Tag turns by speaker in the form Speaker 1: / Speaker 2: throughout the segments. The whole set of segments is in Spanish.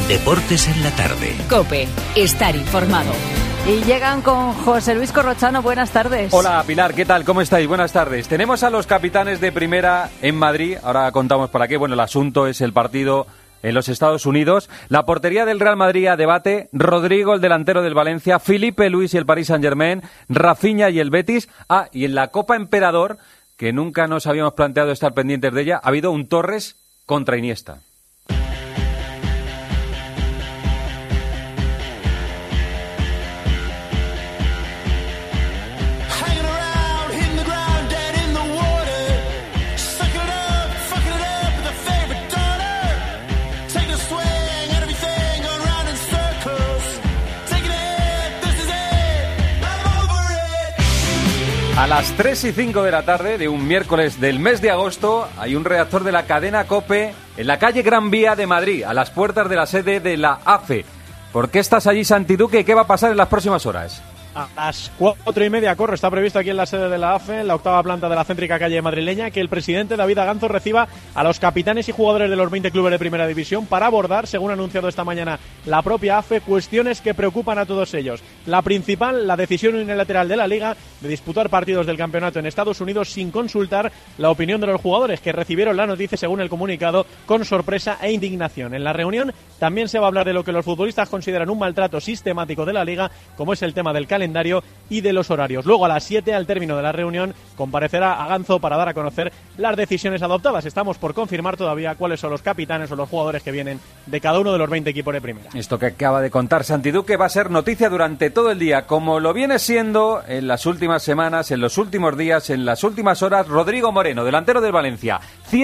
Speaker 1: Deportes en la tarde.
Speaker 2: COPE. Estar informado.
Speaker 3: Y llegan con José Luis Corrochano. Buenas tardes.
Speaker 4: Hola Pilar, ¿qué tal? ¿Cómo estáis? Buenas tardes. Tenemos a los capitanes de primera en Madrid. Ahora contamos para qué. Bueno, el asunto es el partido en los Estados Unidos. La portería del Real Madrid a debate. Rodrigo, el delantero del Valencia. Filipe Luis y el Paris Saint-Germain. Rafinha y el Betis. Y en la Copa Emperador, que nunca nos habíamos planteado estar pendientes de ella, ha habido un Torres contra Iniesta. A las 3:05 de la tarde de un miércoles del mes de agosto hay un redactor de la cadena COPE en la calle Gran Vía de Madrid, a las puertas de la sede de la AFE. ¿Por qué estás allí, Santi Duque, y qué va a pasar en las próximas horas?
Speaker 5: A las 4:30 corre, está previsto aquí en la sede de la AFE, en la octava planta de la céntrica calle madrileña, que el presidente David Aganzo reciba a los capitanes y jugadores de los 20 clubes de primera división para abordar, según ha anunciado esta mañana la propia AFE, cuestiones que preocupan a todos ellos. La principal, la decisión unilateral de la Liga de disputar partidos del campeonato en Estados Unidos sin consultar la opinión de los jugadores, que recibieron la noticia, según el comunicado, con sorpresa e indignación. En la reunión también se va a hablar de lo que los futbolistas consideran un maltrato sistemático de la Liga, como es el tema del calendario y de los horarios. Luego, a las 7, al término de la reunión, comparecerá Aganzo para dar a conocer las decisiones adoptadas. Estamos por confirmar todavía cuáles son los capitanes o los jugadores que vienen de cada uno de los 20 equipos de primera.
Speaker 4: Esto que acaba de contar Santi Duque va a ser noticia durante todo el día, como lo viene siendo en las últimas semanas, en los últimos días, en las últimas horas. Rodrigo Moreno, delantero del Valencia,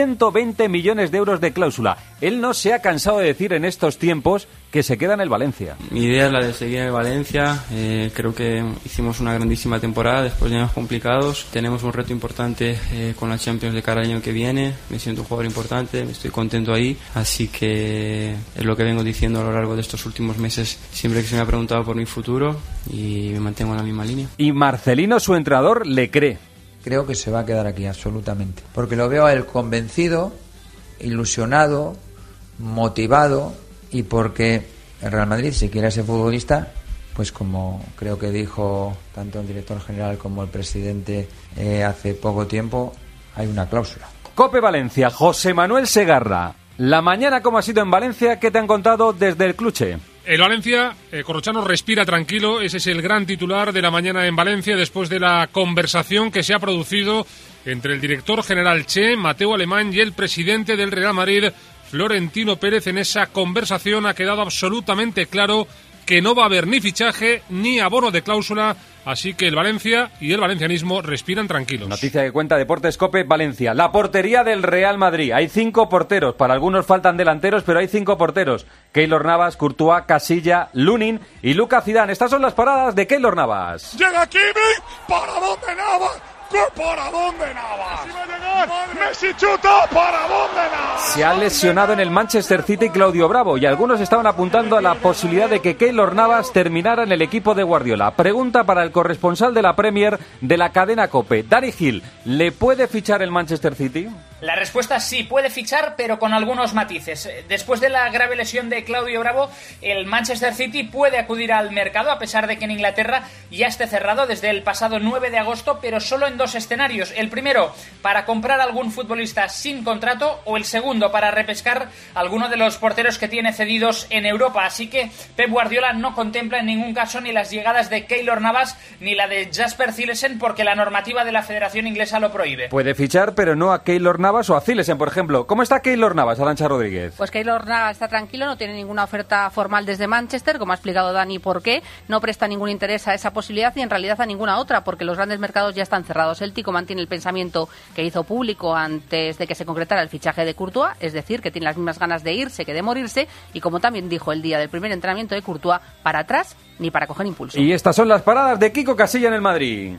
Speaker 4: 120 millones de euros de cláusula. Él no se ha cansado de decir en estos tiempos que se queda en el Valencia.
Speaker 6: Mi idea es la de seguir en el Valencia. Creo que hicimos una grandísima temporada después de años complicados. Tenemos un reto importante con la Champions de cara al año que viene. Me siento un jugador importante, me estoy contento ahí. Así que es lo que vengo diciendo a lo largo de estos últimos meses, siempre que se me ha preguntado por mi futuro, y me mantengo en la misma línea.
Speaker 4: Y Marcelino, su entrenador, le cree.
Speaker 7: Creo que se va a quedar aquí, absolutamente. Porque lo veo a él convencido, ilusionado, motivado, y porque el Real Madrid, si quiere ser futbolista, pues como creo que dijo tanto el director general como el presidente hace poco tiempo, hay una cláusula.
Speaker 4: COPE Valencia, José Manuel Segarra. La mañana, ¿cómo ha sido en Valencia? ¿Qué te han contado desde el Cluche?
Speaker 8: El Valencia, Corrochano, respira tranquilo. Ese es el gran titular de la mañana en Valencia, después de la conversación que se ha producido entre el director general Che, Mateu Alemany, y el presidente del Real Madrid, Florentino Pérez. En esa conversación ha quedado absolutamente claro que no va a haber ni fichaje ni abono de cláusula, así que el Valencia y el valencianismo respiran tranquilos.
Speaker 4: Noticia que cuenta Deportes COPE Valencia. La portería del Real Madrid. Hay 5 porteros. Para algunos faltan delanteros, pero hay 5 porteros. Keylor Navas, Courtois, Casilla, Lunin y Lucas Zidane. Estas son las paradas de Keylor Navas.
Speaker 9: Llega Kimi. ¿Para dónde Navas? ¿Para dónde Navas? Va a llegar. Messi chuta. ¿Para dónde Navas?
Speaker 4: Se ha lesionado en el Manchester City Claudio Bravo, y algunos estaban apuntando a la posibilidad de que Keylor Navas terminara en el equipo de Guardiola. Pregunta para el corresponsal de la Premier de la cadena COPE, Dani Gil. ¿Le puede fichar el Manchester City?
Speaker 10: La respuesta sí, puede fichar, pero con algunos matices. Después de la grave lesión de Claudio Bravo, el Manchester City puede acudir al mercado, a pesar de que en Inglaterra ya esté cerrado desde el pasado 9 de agosto, pero solo en 2 escenarios. El primero, para comprar algún futbolista sin contrato, o el segundo, para repescar alguno de los porteros que tiene cedidos en Europa. Así que Pep Guardiola no contempla en ningún caso ni las llegadas de Keylor Navas ni la de Jasper Cillessen, porque la normativa de la Federación Inglesa lo prohíbe.
Speaker 4: Puede fichar, pero no a Keylor Navas o a Cillessen, por ejemplo. ¿Cómo está Keylor Navas, Arantxa Rodríguez?
Speaker 11: Pues Keylor Navas está tranquilo, no tiene ninguna oferta formal desde Manchester, como ha explicado Dani por qué. No presta ningún interés a esa posibilidad y en realidad a ninguna otra, porque los grandes mercados ya están cerrados. El Tico mantiene el pensamiento que hizo público antes de que se concretara el fichaje de Courtois, es decir, que tiene las mismas ganas de irse que de morirse, y como también dijo el día del primer entrenamiento de Courtois, para atrás ni para coger impulso.
Speaker 4: Y estas son las paradas de Kiko Casilla en el Madrid.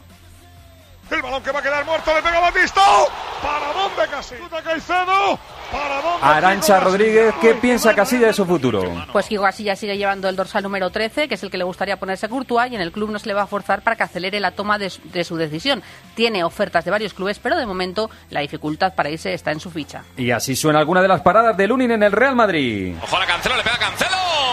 Speaker 9: El balón que va a quedar muerto, le pega Batista. ¿Para dónde Casilla? Caicedo. ¿Para dónde?
Speaker 4: Arantxa Rodríguez, ¿qué piensa Casilla de su futuro?
Speaker 11: Pues Kiko Casilla sigue llevando el dorsal número 13, que es el que le gustaría ponerse a Courtois, y en el club no se le va a forzar para que acelere la toma de su decisión. Tiene ofertas de varios clubes, pero de momento la dificultad para irse está en su ficha.
Speaker 4: Y así suena alguna de las paradas de Lunin en el Real Madrid.
Speaker 12: Ojo a la Cancelo, le pega Cancelo.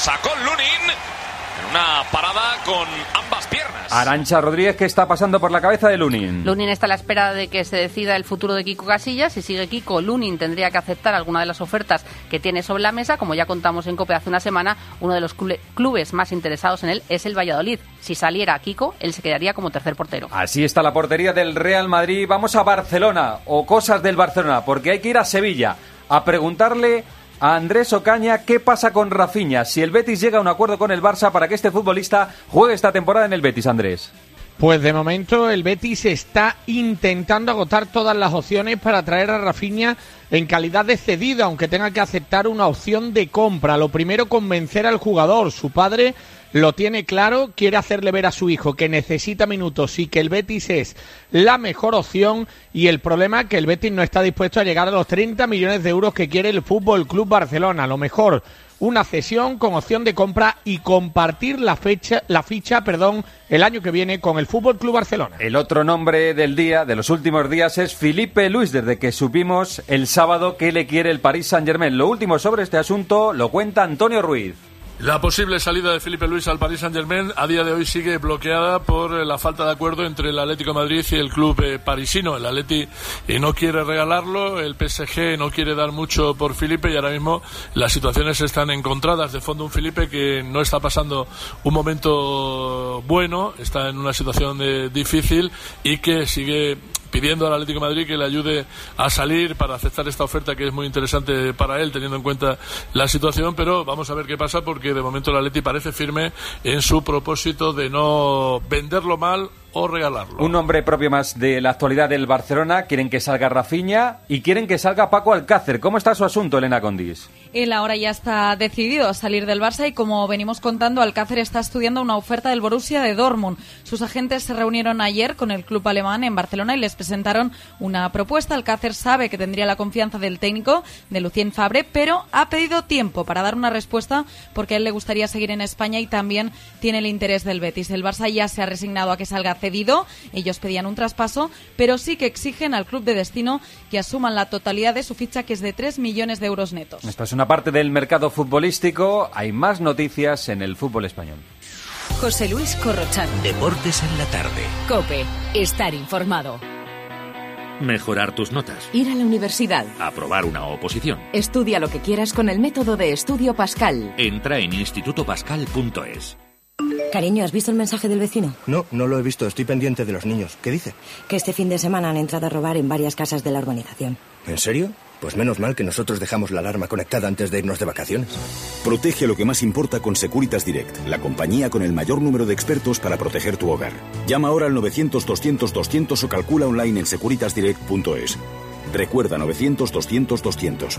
Speaker 1: sacó Lunin en una parada con ambas piernas.
Speaker 4: Arantxa Rodríguez, ¿qué está pasando por la cabeza de Lunin?
Speaker 11: Lunin está a la espera de que se decida el futuro de Kiko Casillas. Si sigue Kiko, Lunin tendría que aceptar alguna de las ofertas que tiene sobre la mesa. Como ya contamos en COPE hace una semana, uno de los clubes más interesados en él es el Valladolid. Si saliera Kiko, él se quedaría como tercer portero.
Speaker 4: Así está la portería del Real Madrid. Vamos a Barcelona, o cosas del Barcelona, porque hay que ir a Sevilla a preguntarle a Andrés Ocaña qué pasa con Rafinha, si el Betis llega a un acuerdo con el Barça para que este futbolista juegue esta temporada en el Betis, Andrés.
Speaker 12: Pues de momento el Betis está intentando agotar todas las opciones para traer a Rafinha en calidad de cedido, aunque tenga que aceptar una opción de compra. Lo primero, convencer al jugador. Su padre lo tiene claro, quiere hacerle ver a su hijo que necesita minutos y que el Betis es la mejor opción, y el problema es que el Betis no está dispuesto a llegar a los 30 millones de euros que quiere el Fútbol Club Barcelona. Lo mejor, una cesión con opción de compra y compartir la ficha, el año que viene con el Fútbol Club Barcelona.
Speaker 4: El otro nombre del día, de los últimos días, es Filipe Luis, desde que supimos el sábado que le quiere el Paris Saint-Germain. Lo último sobre este asunto lo cuenta Antonio Ruiz.
Speaker 13: La posible salida de Filipe Luis al Paris Saint-Germain a día de hoy sigue bloqueada por la falta de acuerdo entre el Atlético de Madrid y el club parisino. El Atleti no quiere regalarlo, el PSG no quiere dar mucho por Filipe, y ahora mismo las situaciones están encontradas. De fondo, un Filipe que no está pasando un momento bueno, está en una situación difícil, y que sigue pidiendo al Atlético de Madrid que le ayude a salir para aceptar esta oferta, que es muy interesante para él, teniendo en cuenta la situación. Pero vamos a ver qué pasa, porque de momento el Atleti parece firme en su propósito de no venderlo mal o regalarlo.
Speaker 4: Un nombre propio más de la actualidad del Barcelona. Quieren que salga Rafinha y quieren que salga Paco Alcácer. ¿Cómo está su asunto, Elena Condis?
Speaker 14: Él ahora ya está decidido a salir del Barça, y como venimos contando, Alcácer está estudiando una oferta del Borussia de Dortmund. Sus agentes se reunieron ayer con el club alemán en Barcelona y les presentaron una propuesta. Alcácer sabe que tendría la confianza del técnico, de Lucien Favre, pero ha pedido tiempo para dar una respuesta, porque a él le gustaría seguir en España y también tiene el interés del Betis. El Barça ya se ha resignado a que salga cedido. Ellos pedían un traspaso, pero sí que exigen al club de destino que asuman la totalidad de su ficha, que es de 3 millones de euros netos.
Speaker 4: Esta es una parte del mercado futbolístico. Hay más noticias en el fútbol español.
Speaker 2: José Luis Corrochano.
Speaker 15: Deportes en la tarde.
Speaker 2: COPE. Estar informado.
Speaker 15: Mejorar tus notas.
Speaker 2: Ir a la universidad.
Speaker 15: Aprobar una oposición.
Speaker 2: Estudia lo que quieras con el método de estudio Pascal.
Speaker 15: Entra en institutopascal.es.
Speaker 16: Cariño, ¿has visto el mensaje del vecino?
Speaker 17: No lo he visto. Estoy pendiente de los niños. ¿Qué dice?
Speaker 16: Que este fin de semana han entrado a robar en varias casas de la urbanización.
Speaker 17: ¿En serio? Pues menos mal que nosotros dejamos la alarma conectada antes de irnos de vacaciones.
Speaker 18: Protege lo que más importa con Securitas Direct, la compañía con el mayor número de expertos para proteger tu hogar. Llama ahora al 900-200-200 o calcula online en securitasdirect.es. Recuerda, 900-200-200.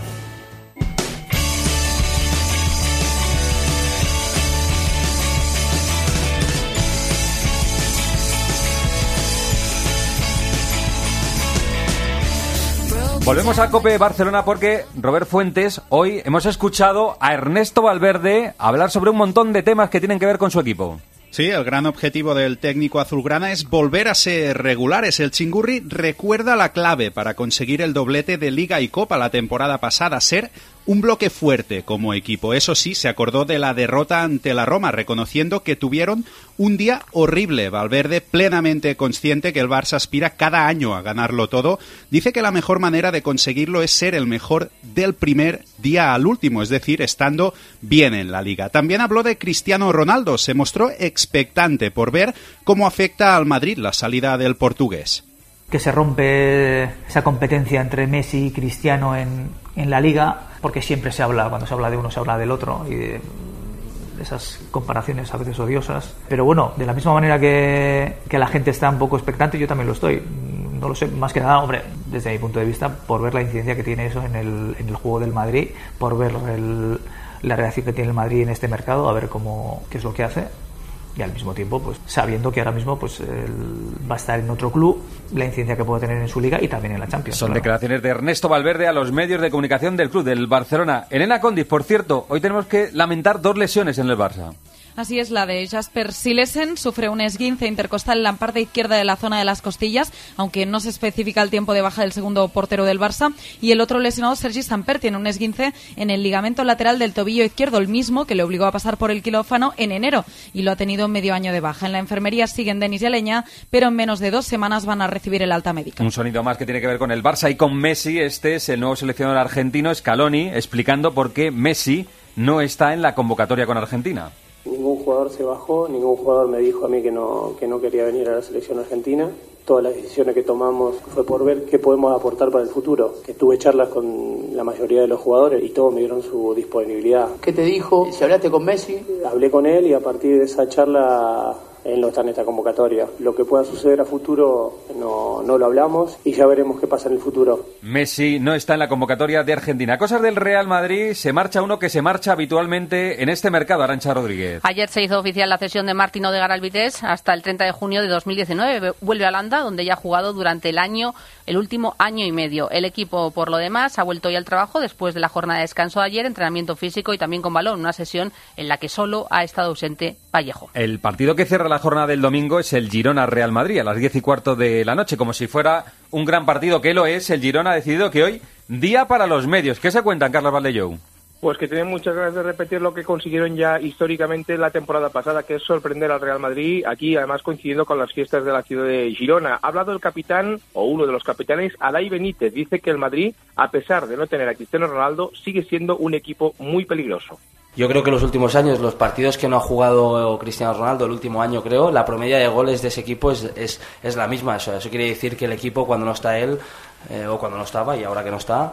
Speaker 4: Volvemos a COPE Barcelona, porque, Robert Fuentes, hoy hemos escuchado a Ernesto Valverde hablar sobre un montón de temas que tienen que ver con su equipo.
Speaker 19: Sí, el gran objetivo del técnico azulgrana es volver a ser regulares. El Chingurri recuerda la clave para conseguir el doblete de Liga y Copa la temporada pasada: ser un bloque fuerte como equipo. Eso sí, se acordó de la derrota ante la Roma, reconociendo que tuvieron un día horrible. Valverde, plenamente consciente que el Barça aspira cada año a ganarlo todo, dice que la mejor manera de conseguirlo es ser el mejor del primer día al último, es decir, estando bien en la Liga. También habló de Cristiano Ronaldo. Se mostró expectante por ver cómo afecta al Madrid la salida del portugués.
Speaker 20: Que se rompe esa competencia entre Messi y Cristiano en la Liga, porque siempre se habla, cuando se habla de uno se habla del otro, y de esas comparaciones a veces odiosas. Pero bueno, de la misma manera que la gente está un poco expectante, yo también lo estoy. No lo sé, más que nada, hombre, desde mi punto de vista, por ver la incidencia que tiene eso en el juego del Madrid, por ver la reacción que tiene el Madrid en este mercado, a ver qué es lo que hace. Y al mismo tiempo, pues sabiendo que ahora mismo pues va a estar en otro club, la incidencia que puede tener en su liga y también en la Champions.
Speaker 4: Son declaraciones de Ernesto Valverde a los medios de comunicación del club del Barcelona. Elena Condis, por cierto, hoy tenemos que lamentar 2 lesiones en el Barça.
Speaker 14: Así es, la de Jasper Silesen sufre un esguince intercostal en la parte izquierda de la zona de las costillas, aunque no se especifica el tiempo de baja del segundo portero del Barça, y el otro lesionado, Sergi Samper, tiene un esguince en el ligamento lateral del tobillo izquierdo, el mismo que le obligó a pasar por el quirófano en enero, y lo ha tenido medio año de baja. En la enfermería siguen Denis y Aleña, pero en menos de 2 semanas van a recibir el alta médica.
Speaker 4: Un sonido más que tiene que ver con el Barça y con Messi. Este es el nuevo seleccionador argentino, Scaloni, explicando por qué Messi no está en la convocatoria con Argentina.
Speaker 21: Ningún jugador se bajó, ningún jugador me dijo a mí que no quería venir a la selección argentina. Todas las decisiones que tomamos fue por ver qué podemos aportar para el futuro. Que tuve charlas con la mayoría de los jugadores y todos me dieron su disponibilidad. ¿Qué te dijo? ¿Si hablaste con Messi? Hablé con él y a partir de esa charla él no está en esta convocatoria. Lo que pueda suceder a futuro no lo hablamos y ya veremos qué pasa en el futuro.
Speaker 4: Messi no está en la convocatoria de Argentina. Cosas del Real Madrid, se marcha uno que se marcha habitualmente en este mercado, Arantxa Rodríguez.
Speaker 11: Ayer se hizo oficial la cesión de Martín Odegaard al Vitesse hasta el 30 de junio de 2019. Vuelve a Holanda, donde ya ha jugado durante el último año y medio. El equipo, por lo demás, ha vuelto ya al trabajo después de la jornada de descanso de ayer, entrenamiento físico y también con balón, una sesión en la que solo ha estado ausente Vallejo.
Speaker 4: El partido que cierra la jornada del domingo es el Girona-Real Madrid a las 10:15 de la noche, como si fuera un gran partido, que lo es. El Girona ha decidido que hoy, día para los medios. ¿Qué se cuentan, Carlos Valdellou?
Speaker 22: Pues que tienen muchas ganas de repetir lo que consiguieron ya históricamente la temporada pasada, que es sorprender al Real Madrid, aquí además coincidiendo con las fiestas de la ciudad de Girona. Ha hablado el capitán, o uno de los capitanes, Alay Benítez. Dice que el Madrid, a pesar de no tener a Cristiano Ronaldo, sigue siendo un equipo muy peligroso.
Speaker 23: Yo creo que los últimos años, los partidos que no ha jugado Cristiano Ronaldo, el último año creo, la promedia de goles de ese equipo es la misma. Eso quiere decir que el equipo, cuando no está él, o cuando no estaba y ahora que no está,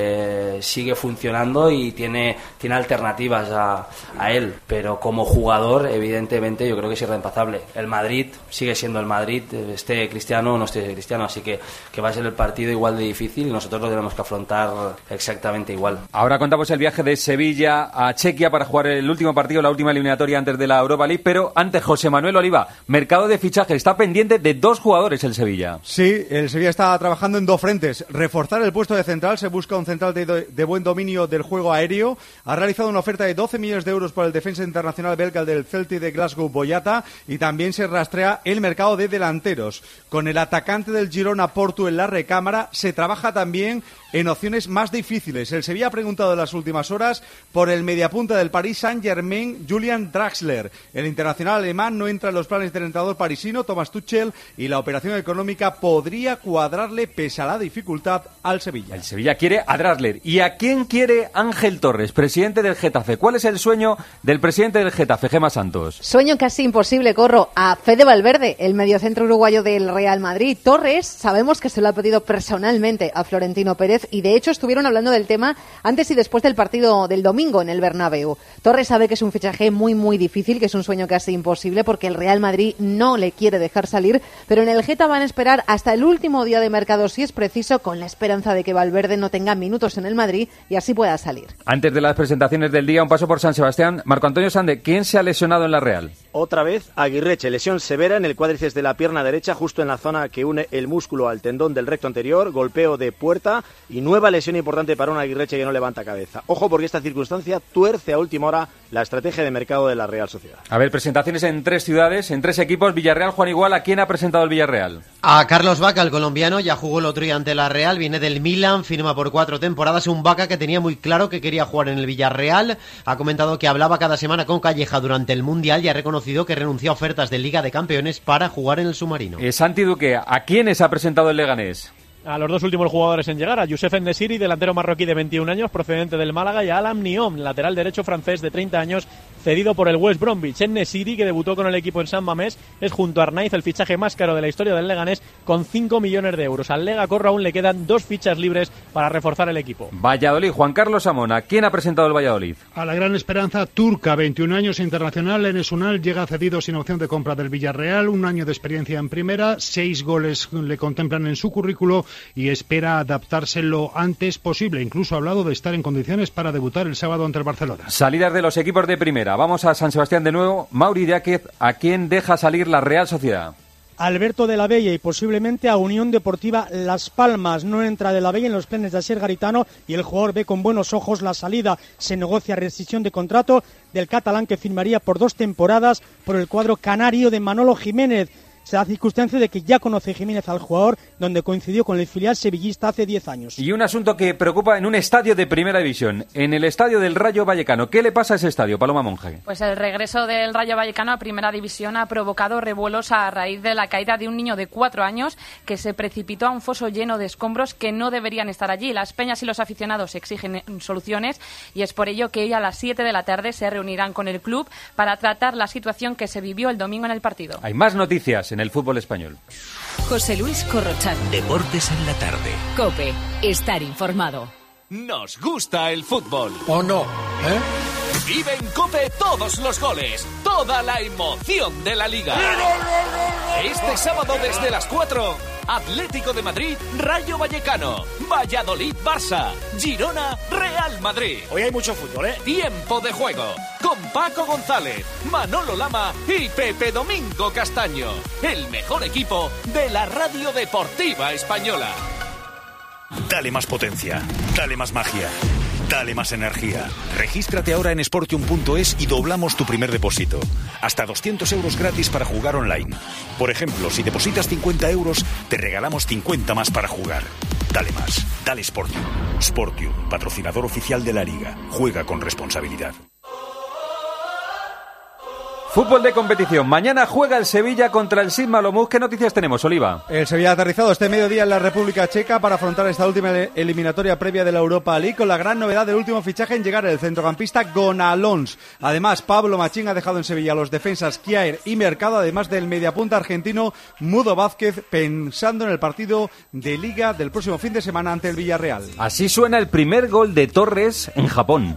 Speaker 23: sigue funcionando y tiene alternativas a él, pero como jugador evidentemente yo creo que es irreemplazable. El Madrid sigue siendo el Madrid, esté Cristiano o no esté Cristiano, así que va a ser el partido igual de difícil y nosotros lo tenemos que afrontar exactamente igual.
Speaker 4: Ahora contamos el viaje de Sevilla a Chequia para jugar el último partido, la última eliminatoria antes de la Europa League, pero antes José Manuel Oliva, mercado de fichaje, está pendiente de 2 jugadores el Sevilla.
Speaker 24: Sí, el Sevilla está trabajando en 2 frentes. Reforzar el puesto de central, se busca un central de buen dominio del juego aéreo. Ha realizado una oferta de 12 millones de euros por el defensa internacional belga del Celtic de Glasgow, Boyata, y también se rastrea el mercado de delanteros. Con el atacante del Girona, Portu, en la recámara, se trabaja también en opciones más difíciles. El Sevilla ha preguntado en las últimas horas por el mediapunta del Paris Saint-Germain, Julian Draxler. El internacional alemán no entra en los planes del entrenador parisino, Thomas Tuchel, y la operación económica podría cuadrarle pese a la dificultad al Sevilla.
Speaker 4: El Sevilla quiere a Draxler. ¿Y a quién quiere Ángel Torres, presidente del Getafe? ¿Cuál es el sueño del presidente del Getafe, Gemma Santos?
Speaker 25: Sueño casi imposible, Corro, a Fede Valverde, el mediocentro uruguayo del Real Madrid. Torres, sabemos que se lo ha pedido personalmente a Florentino Pérez y de hecho estuvieron hablando del tema antes y después del partido del domingo en el Bernabéu. Torres sabe que es un fichaje muy muy difícil, que es un sueño casi imposible porque el Real Madrid no le quiere dejar salir, pero en el Geta van a esperar hasta el último día de mercado si es preciso, con la esperanza de que Valverde no tenga minutos en el Madrid y así pueda salir.
Speaker 4: Antes de las presentaciones del día, un paso por San Sebastián. Marco Antonio Sande, ¿quién se ha lesionado en la Real?
Speaker 26: Otra vez Aguirreche, lesión severa en el cuádriceps de la pierna derecha, justo en la zona que une el músculo al tendón del recto anterior, golpeo de puerta y nueva lesión importante para un Aguirreche que no levanta cabeza. Ojo, porque esta circunstancia tuerce a última hora la estrategia de mercado de la Real Sociedad.
Speaker 4: A ver, presentaciones en 3 ciudades, en 3 equipos. Villarreal, Juan Igual, ¿a quién ha presentado el Villarreal?
Speaker 27: A Carlos Vaca, el colombiano, ya jugó el otro día ante la Real, viene del Milan, firma por 4 temporadas, un Vaca que tenía muy claro que quería jugar en el Villarreal, ha comentado que hablaba cada semana con Calleja durante el Mundial y ha reconocido que renunció a ofertas de Liga de Campeones para jugar en el submarino.
Speaker 4: Santi Duque, ¿a quiénes ha presentado el Leganés?
Speaker 5: A los 2 últimos jugadores en llegar, a Youssef En-Nesyri, delantero marroquí de 21 años, procedente del Málaga, y a Alam Niom, lateral derecho francés de 30 años, cedido por el West Bromwich. En-Nesyri, que debutó con el equipo en San Mamés, es junto a Arnaiz el fichaje más caro de la historia del Leganés, con 5 millones de euros. Al Lega Corro aún le quedan 2 fichas libres para reforzar el equipo.
Speaker 4: Valladolid, Juan Carlos Amona, ¿quién ha presentado el Valladolid?
Speaker 28: A la gran esperanza turca, 21 años, internacional, Enes Unal, llega cedido sin opción de compra del Villarreal, 1 año de experiencia en primera, 6 goles le contemplan en su currículo y espera adaptarse lo antes posible. Incluso ha hablado de estar en condiciones para debutar el sábado ante el Barcelona.
Speaker 4: Salidas de los equipos de primera. Vamos a San Sebastián de nuevo. Mauri Diáquez, ¿a quién deja salir la Real Sociedad?
Speaker 1: Alberto de la Bella y posiblemente a Unión Deportiva Las Palmas. No entra de la Bella en los planes de Asier Garitano y el jugador ve con buenos ojos la salida. Se negocia rescisión de contrato del catalán que firmaría por 2 temporadas por el cuadro canario de Manolo Jiménez. Se da circunstancia de que ya conoce Jiménez al jugador, donde coincidió con el filial sevillista hace 10 años.
Speaker 4: Y un asunto que preocupa en un estadio de Primera División, en el estadio del Rayo Vallecano. ¿Qué le pasa a ese estadio, Paloma Monge?
Speaker 3: Pues el regreso del Rayo Vallecano a Primera División ha provocado revuelos a raíz de la caída de un niño de 4 años que se precipitó a un foso lleno de escombros que no deberían estar allí. Las peñas y los aficionados exigen soluciones y es por ello que hoy a las 7 de la tarde se reunirán con el club para tratar la situación que se vivió el domingo en el partido.
Speaker 4: Hay más noticias en el fútbol español.
Speaker 2: José Luis Corrochano.
Speaker 15: Deportes en la tarde.
Speaker 2: COPE. Estar informado.
Speaker 6: Nos gusta el fútbol.
Speaker 7: ¿O no? ¿Eh?
Speaker 6: Vive en COPE todos los goles, toda la emoción de la Liga. Este sábado desde las 4, Atlético de Madrid, Rayo Vallecano, Valladolid, Barça, Girona, Real Madrid.
Speaker 7: Hoy hay mucho fútbol, ¿eh?
Speaker 6: Tiempo de juego, con Paco González, Manolo Lama y Pepe Domingo Castaño. El mejor equipo de la radio deportiva española.
Speaker 18: Dale más potencia, dale más magia, dale más energía. Regístrate ahora en Sportium.es y doblamos tu primer depósito. Hasta 200 euros gratis para jugar online. Por ejemplo, si depositas 50 euros, te regalamos 50 más para jugar. Dale más, dale Sportium. Sportium, patrocinador oficial de la Liga. Juega con responsabilidad.
Speaker 4: Fútbol de competición. Mañana juega el Sevilla contra el Sid Malomuz. ¿Qué noticias tenemos, Oliva?
Speaker 24: El Sevilla ha aterrizado este mediodía en la República Checa para afrontar esta última eliminatoria previa de la Europa League, con la gran novedad del último fichaje en llegar el centrocampista Gonalons. Además, Pablo Machín ha dejado en Sevilla a los defensas Kjaer y Mercado, además del mediapunta argentino Mudo Vázquez, pensando en el partido de Liga del próximo fin de semana ante el Villarreal.
Speaker 4: Así suena el primer gol de Torres en Japón.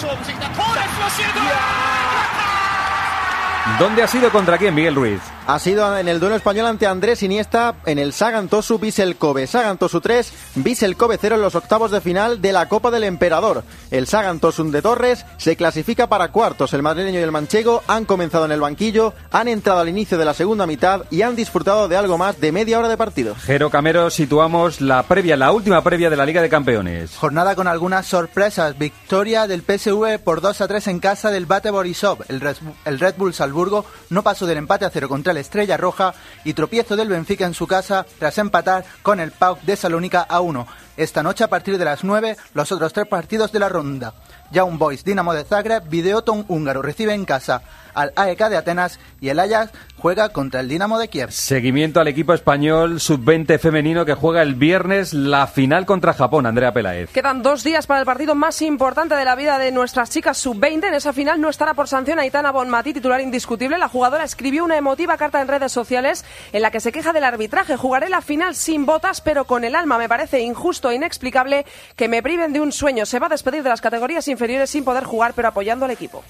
Speaker 4: ¿Dónde ha sido contra quién, Miguel Ruiz?
Speaker 26: Ha sido en el duelo español ante Andrés Iniesta en el Sagan Tosu Vissel Kobe. Sagan Tosu 3, Vissel Kobe 0 en los octavos de final de la Copa del Emperador. El Sagan Tosu de Torres se clasifica para cuartos. El madrileño y el manchego han comenzado en el banquillo, han entrado al inicio de la segunda mitad y han disfrutado de algo más de media hora de partido.
Speaker 4: Jero Camero, situamos la última previa de la Liga de Campeones.
Speaker 8: Jornada con algunas sorpresas. Victoria del PSV por 2-3 en casa del Bate Borisov. El Red Bull Salzburgo no pasó del empate a 0 contra el Estrella Roja y tropiezo del Benfica en su casa tras empatar con el PAOK de Salónica a 1. Esta noche a partir de las 9 los otros 3 partidos de la ronda. Young Boys Dinamo de Zagreb, Videoton húngaro recibe en casa al AEK de Atenas y el Ajax juega contra el Dinamo de Kiev.
Speaker 4: Seguimiento al equipo español sub-20 femenino que juega el viernes la final contra Japón. Andrea Peláez.
Speaker 9: Quedan 2 días para el partido más importante de la vida de nuestras chicas sub-20. En esa final no estará por sanción Aitana Bonmatí, titular indiscutible. La jugadora escribió una emotiva carta en redes sociales en la que se queja del arbitraje. Jugaré la final sin botas, pero con el alma. Me parece injusto e inexplicable que me priven de un sueño. Se va a despedir de las categorías inferiores sin poder jugar, pero apoyando al equipo.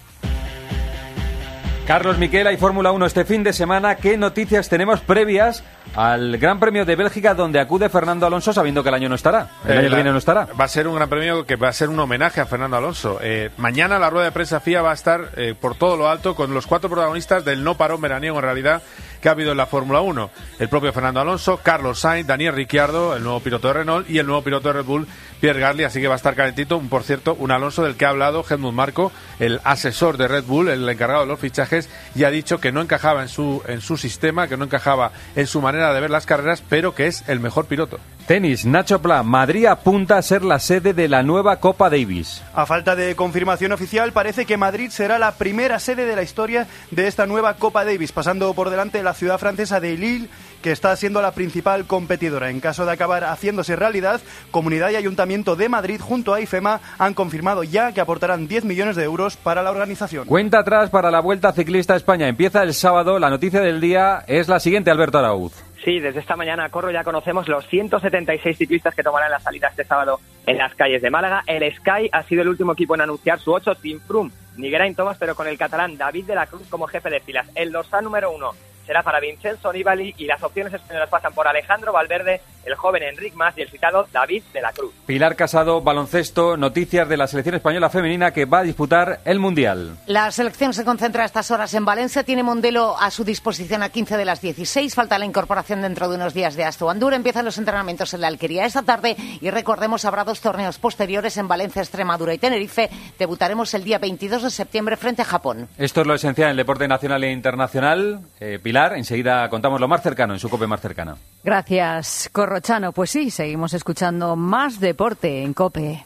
Speaker 4: Carlos Miquel, hay Fórmula 1 este fin de semana. ¿Qué noticias tenemos previas al Gran Premio de Bélgica, donde acude Fernando Alonso sabiendo que el año no estará? El año que viene no estará.
Speaker 10: Va a ser un Gran Premio que va a ser un homenaje a Fernando Alonso. Mañana la rueda de prensa FIA va a estar por todo lo alto con los 4 protagonistas del no parón veraniego, en realidad, que ha habido en la Fórmula 1. El propio Fernando Alonso, Carlos Sainz, Daniel Ricciardo, el nuevo piloto de Renault, y el nuevo piloto de Red Bull, Pierre Gasly, así que va a estar calentito. Por cierto, un Alonso del que ha hablado Helmut Marko, el asesor de Red Bull, el encargado de los fichajes, y ha dicho que no encajaba en su sistema, que no encajaba en su manera de ver las carreras, pero que es el mejor piloto.
Speaker 4: Tenis, Nacho Pla, Madrid apunta a ser la sede de la nueva Copa Davis.
Speaker 12: A falta de confirmación oficial, parece que Madrid será la primera sede de la historia de esta nueva Copa Davis, pasando por delante la ciudad francesa de Lille, que está siendo la principal competidora. En caso de acabar haciéndose realidad, Comunidad y Ayuntamiento de Madrid junto a IFEMA han confirmado ya que aportarán 10 millones de euros para la organización.
Speaker 4: Cuenta atrás para la Vuelta Ciclista a España. Empieza el sábado. La noticia del día es la siguiente, Alberto Araúz.
Speaker 29: Sí, desde esta mañana ya conocemos los 176 ciclistas que tomarán la salida este sábado en las calles de Málaga. El Sky ha sido el último equipo en anunciar su 8, Team Froome, ni Geraint Thomas, pero con el catalán David de la Cruz como jefe de filas. El dorsal número 1 será para Vincenzo Nibali y las opciones españolas pasan por Alejandro Valverde el joven Enric Mas y el citado David de la Cruz.
Speaker 4: Pilar Casado, baloncesto, noticias de la selección española femenina que va a disputar el Mundial.
Speaker 11: La selección se concentra a estas horas en Valencia, tiene Mondelo a su disposición a 15 de las 16, falta la incorporación dentro de unos días de Astu Andur, empiezan los entrenamientos en la Alquería esta tarde y recordemos habrá 2 torneos posteriores en Valencia, Extremadura y Tenerife. Debutaremos el día 22 de septiembre frente a Japón.
Speaker 4: Esto es lo esencial en el deporte nacional e internacional. Pilar, enseguida contamos lo más cercano, en su COPE más cercana.
Speaker 13: Gracias, Corrochano. Pues sí, seguimos escuchando más deporte en COPE.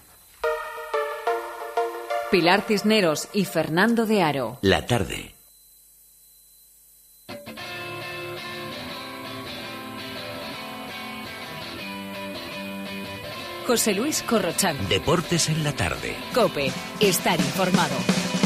Speaker 2: Pilar Cisneros y Fernando de Aro.
Speaker 15: La tarde.
Speaker 2: José Luis Corrochano.
Speaker 15: Deportes en la tarde.
Speaker 2: COPE. Estar informado.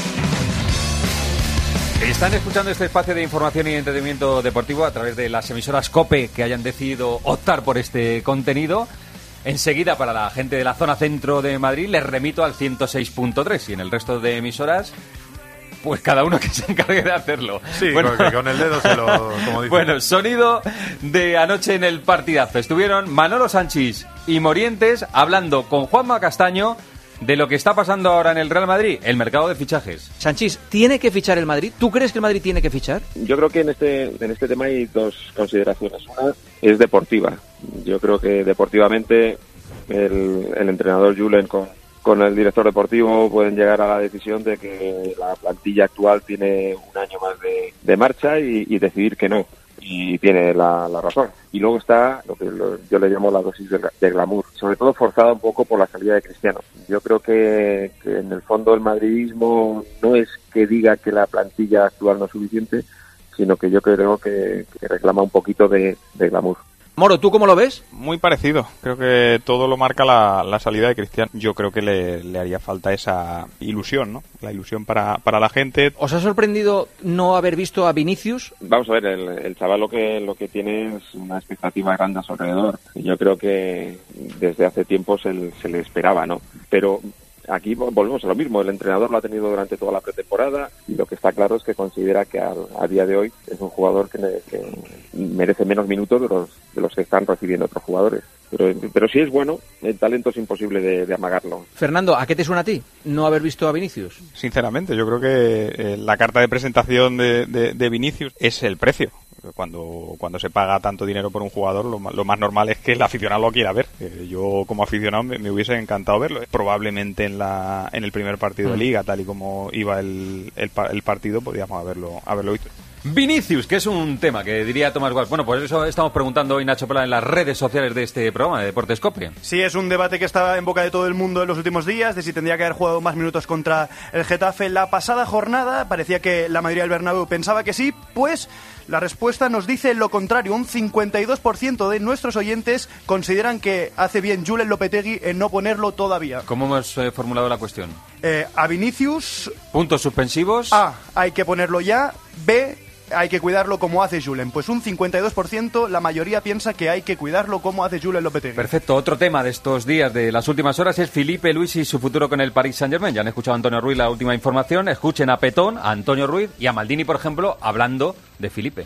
Speaker 4: Están escuchando este espacio de información y entretenimiento deportivo a través de las emisoras COPE que hayan decidido optar por este contenido. Enseguida, para la gente de la zona centro de Madrid, les remito al 106.3 y en el resto de emisoras, pues cada uno que se encargue de hacerlo.
Speaker 10: Sí, bueno, porque con el dedo se lo... Como dicen.
Speaker 4: Bueno, sonido de anoche en el partidazo. Estuvieron Manolo Sanchís y Morientes hablando con Juanma Castaño de lo que está pasando ahora en el Real Madrid, el mercado de fichajes.
Speaker 14: Sanchís, ¿tiene que fichar el Madrid? ¿Tú crees que el Madrid tiene que fichar?
Speaker 16: Yo creo que en este tema hay 2 consideraciones. Una es deportiva. Yo creo que deportivamente el entrenador Julen con el director deportivo pueden llegar a la decisión de que la plantilla actual tiene un año más de marcha y decidir que no. Y tiene la razón. Y luego está lo que yo le llamo la dosis de glamour, sobre todo forzada un poco por la salida de Cristiano. Yo creo que en el fondo el madridismo no es que diga que la plantilla actual no es suficiente, sino que yo creo que reclama un poquito de glamour.
Speaker 14: Moro, ¿tú cómo lo ves?
Speaker 17: Muy parecido. Creo que todo lo marca la salida de Cristiano. Yo creo que le haría falta esa ilusión, ¿no? La ilusión para la gente.
Speaker 14: ¿Os ha sorprendido no haber visto a Vinicius?
Speaker 16: Vamos a ver, el chaval lo que tiene es una expectativa grande a su alrededor. Yo creo que desde hace tiempo se le esperaba, ¿no? Pero aquí volvemos a lo mismo, el entrenador lo ha tenido durante toda la pretemporada y lo que está claro es que considera que a día de hoy es un jugador que merece menos minutos de los que están recibiendo otros jugadores. Pero si es bueno, el talento es imposible de amagarlo.
Speaker 14: Fernando, ¿a qué te suena a ti no haber visto a Vinicius?
Speaker 17: Sinceramente, yo creo que la carta de presentación de Vinicius es el precio. Cuando se paga tanto dinero por un jugador, lo más normal es que el aficionado lo quiera ver. Yo como aficionado me hubiese encantado verlo. Probablemente en el primer partido de Liga, tal y como iba el partido, podríamos haberlo visto.
Speaker 4: Vinicius, que es un tema que diría Tomás Guas. Bueno, pues eso estamos preguntando hoy, Nacho Plá, en las redes sociales de este programa de Deportes COPE.
Speaker 12: Sí, es un debate que está en boca de todo el mundo en los últimos días, de si tendría que haber jugado más minutos contra el Getafe. La pasada jornada parecía que la mayoría del Bernabéu pensaba que sí, pues la respuesta nos dice lo contrario. Un 52% de nuestros oyentes consideran que hace bien Julen Lopetegui en no ponerlo todavía.
Speaker 4: ¿Cómo hemos formulado la cuestión?
Speaker 12: A Vinicius...
Speaker 4: Puntos suspensivos.
Speaker 12: A, hay que ponerlo ya. B, hay que cuidarlo como hace Julen. Pues un 52%, la mayoría piensa que hay que cuidarlo como hace Julen Lopetegui.
Speaker 4: Perfecto. Otro tema de estos días, de las últimas horas, es Filipe Luis y su futuro con el Paris Saint-Germain. Ya han escuchado a Antonio Ruiz la última información. Escuchen a Petón, a Antonio Ruiz y a Maldini, por ejemplo, hablando de Filipe.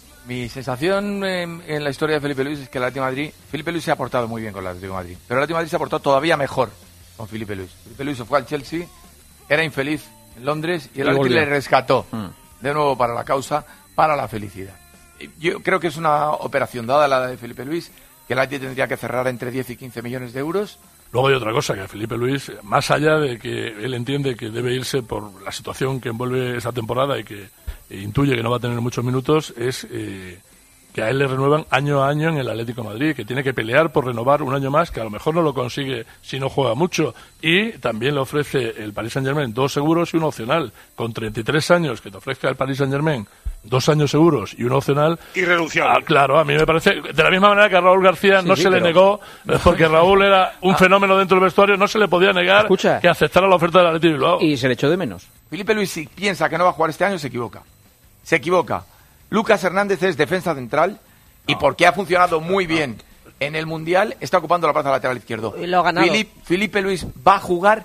Speaker 19: Mi sensación en la historia de Filipe Luis es que el Atlético de Madrid... Filipe Luis se ha portado muy bien con el Atlético de Madrid, pero el Atlético de Madrid se ha portado todavía mejor con Filipe Luis. Filipe Luis se fue al Chelsea, era infeliz en Londres y el Atlético le rescató de nuevo para la causa, para la felicidad. Yo creo que es una operación dada la de Filipe Luis, que el Atlético tendría que cerrar entre 10 y 15 millones de euros.
Speaker 20: Luego hay otra cosa, que Filipe Luis, más allá de que él entiende que debe irse por la situación que envuelve esa temporada y que intuye que no va a tener muchos minutos, es que a él le renuevan año a año en el Atlético de Madrid, que tiene que pelear por renovar un año más, que a lo mejor no lo consigue si no juega mucho. Y también le ofrece el Paris Saint-Germain 2 seguros y un opcional. Con 33 años que te ofrezca el Paris Saint-Germain 2 años seguros y un opcional... Irrenunciable. Claro, a mí me parece... De la misma manera que a Raúl García le negó, porque Raúl era un fenómeno dentro del vestuario, no se le podía negar que aceptara la oferta del Athletic de Bilbao.
Speaker 14: Y se le echó de menos.
Speaker 19: Filipe Luis, si piensa que no va a jugar este año, se equivoca. Se equivoca. Lucas Hernández es defensa central y porque ha funcionado muy bien en el Mundial, está ocupando la plaza lateral izquierdo.
Speaker 9: Y lo ha ganado.
Speaker 19: Filipe Luis va a jugar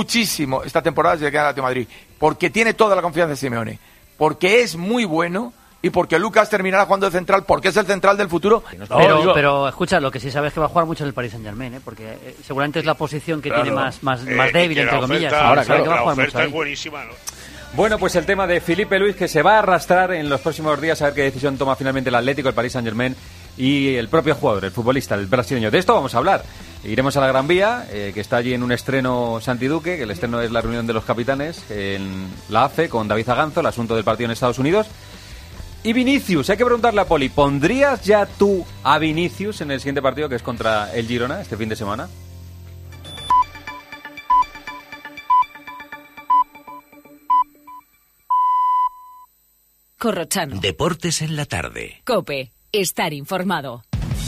Speaker 19: muchísimo esta temporada desde que queda en el Atlético de Madrid, porque tiene toda la confianza de Simeone, porque es muy bueno y porque Lucas terminará jugando de central, porque es el central del futuro.
Speaker 1: Pero escucha, lo que sí sabes es que va a jugar mucho en el Paris Saint-Germain, porque seguramente es la posición que tiene más débil, entre comillas.
Speaker 4: Ahora,
Speaker 1: claro,
Speaker 4: que va a jugar
Speaker 1: mucho ahí.
Speaker 4: buenísima, ¿no? Bueno, pues el tema de Filipe Luis, que se va a arrastrar en los próximos días a ver qué decisión toma finalmente el Atlético, el Paris Saint-Germain y el propio jugador, el futbolista, el brasileño. De esto vamos a hablar. Iremos a la Gran Vía, que está allí en un estreno Santi Duque, que el estreno es la reunión de los capitanes en la AFE con David Zaganzo, el asunto del partido en Estados Unidos. Y Vinicius, hay que preguntarle a Poli, ¿pondrías ya tú a Vinicius en el siguiente partido, que es contra el Girona, este fin de semana?
Speaker 2: Corrochano.
Speaker 15: Deportes en la tarde.
Speaker 2: COPE. Estar informado.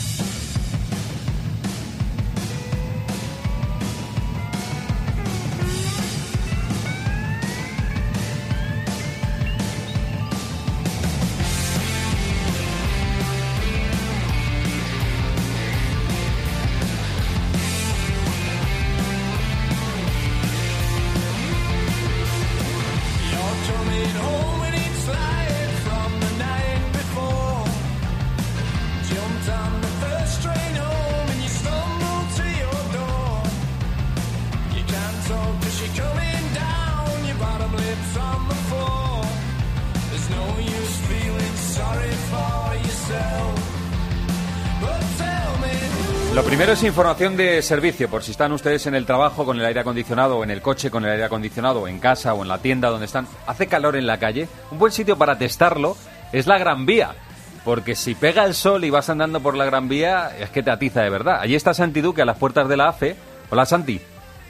Speaker 4: Lo primero es información de servicio, por si están ustedes en el trabajo con el aire acondicionado, o en el coche con el aire acondicionado, o en casa o en la tienda donde están. Hace calor en la calle. Un buen sitio para testarlo es la Gran Vía, porque si pega el sol y vas andando por la Gran Vía, es que te atiza de verdad. Allí está Santi Duque a las puertas de la AFE. Hola, Santi.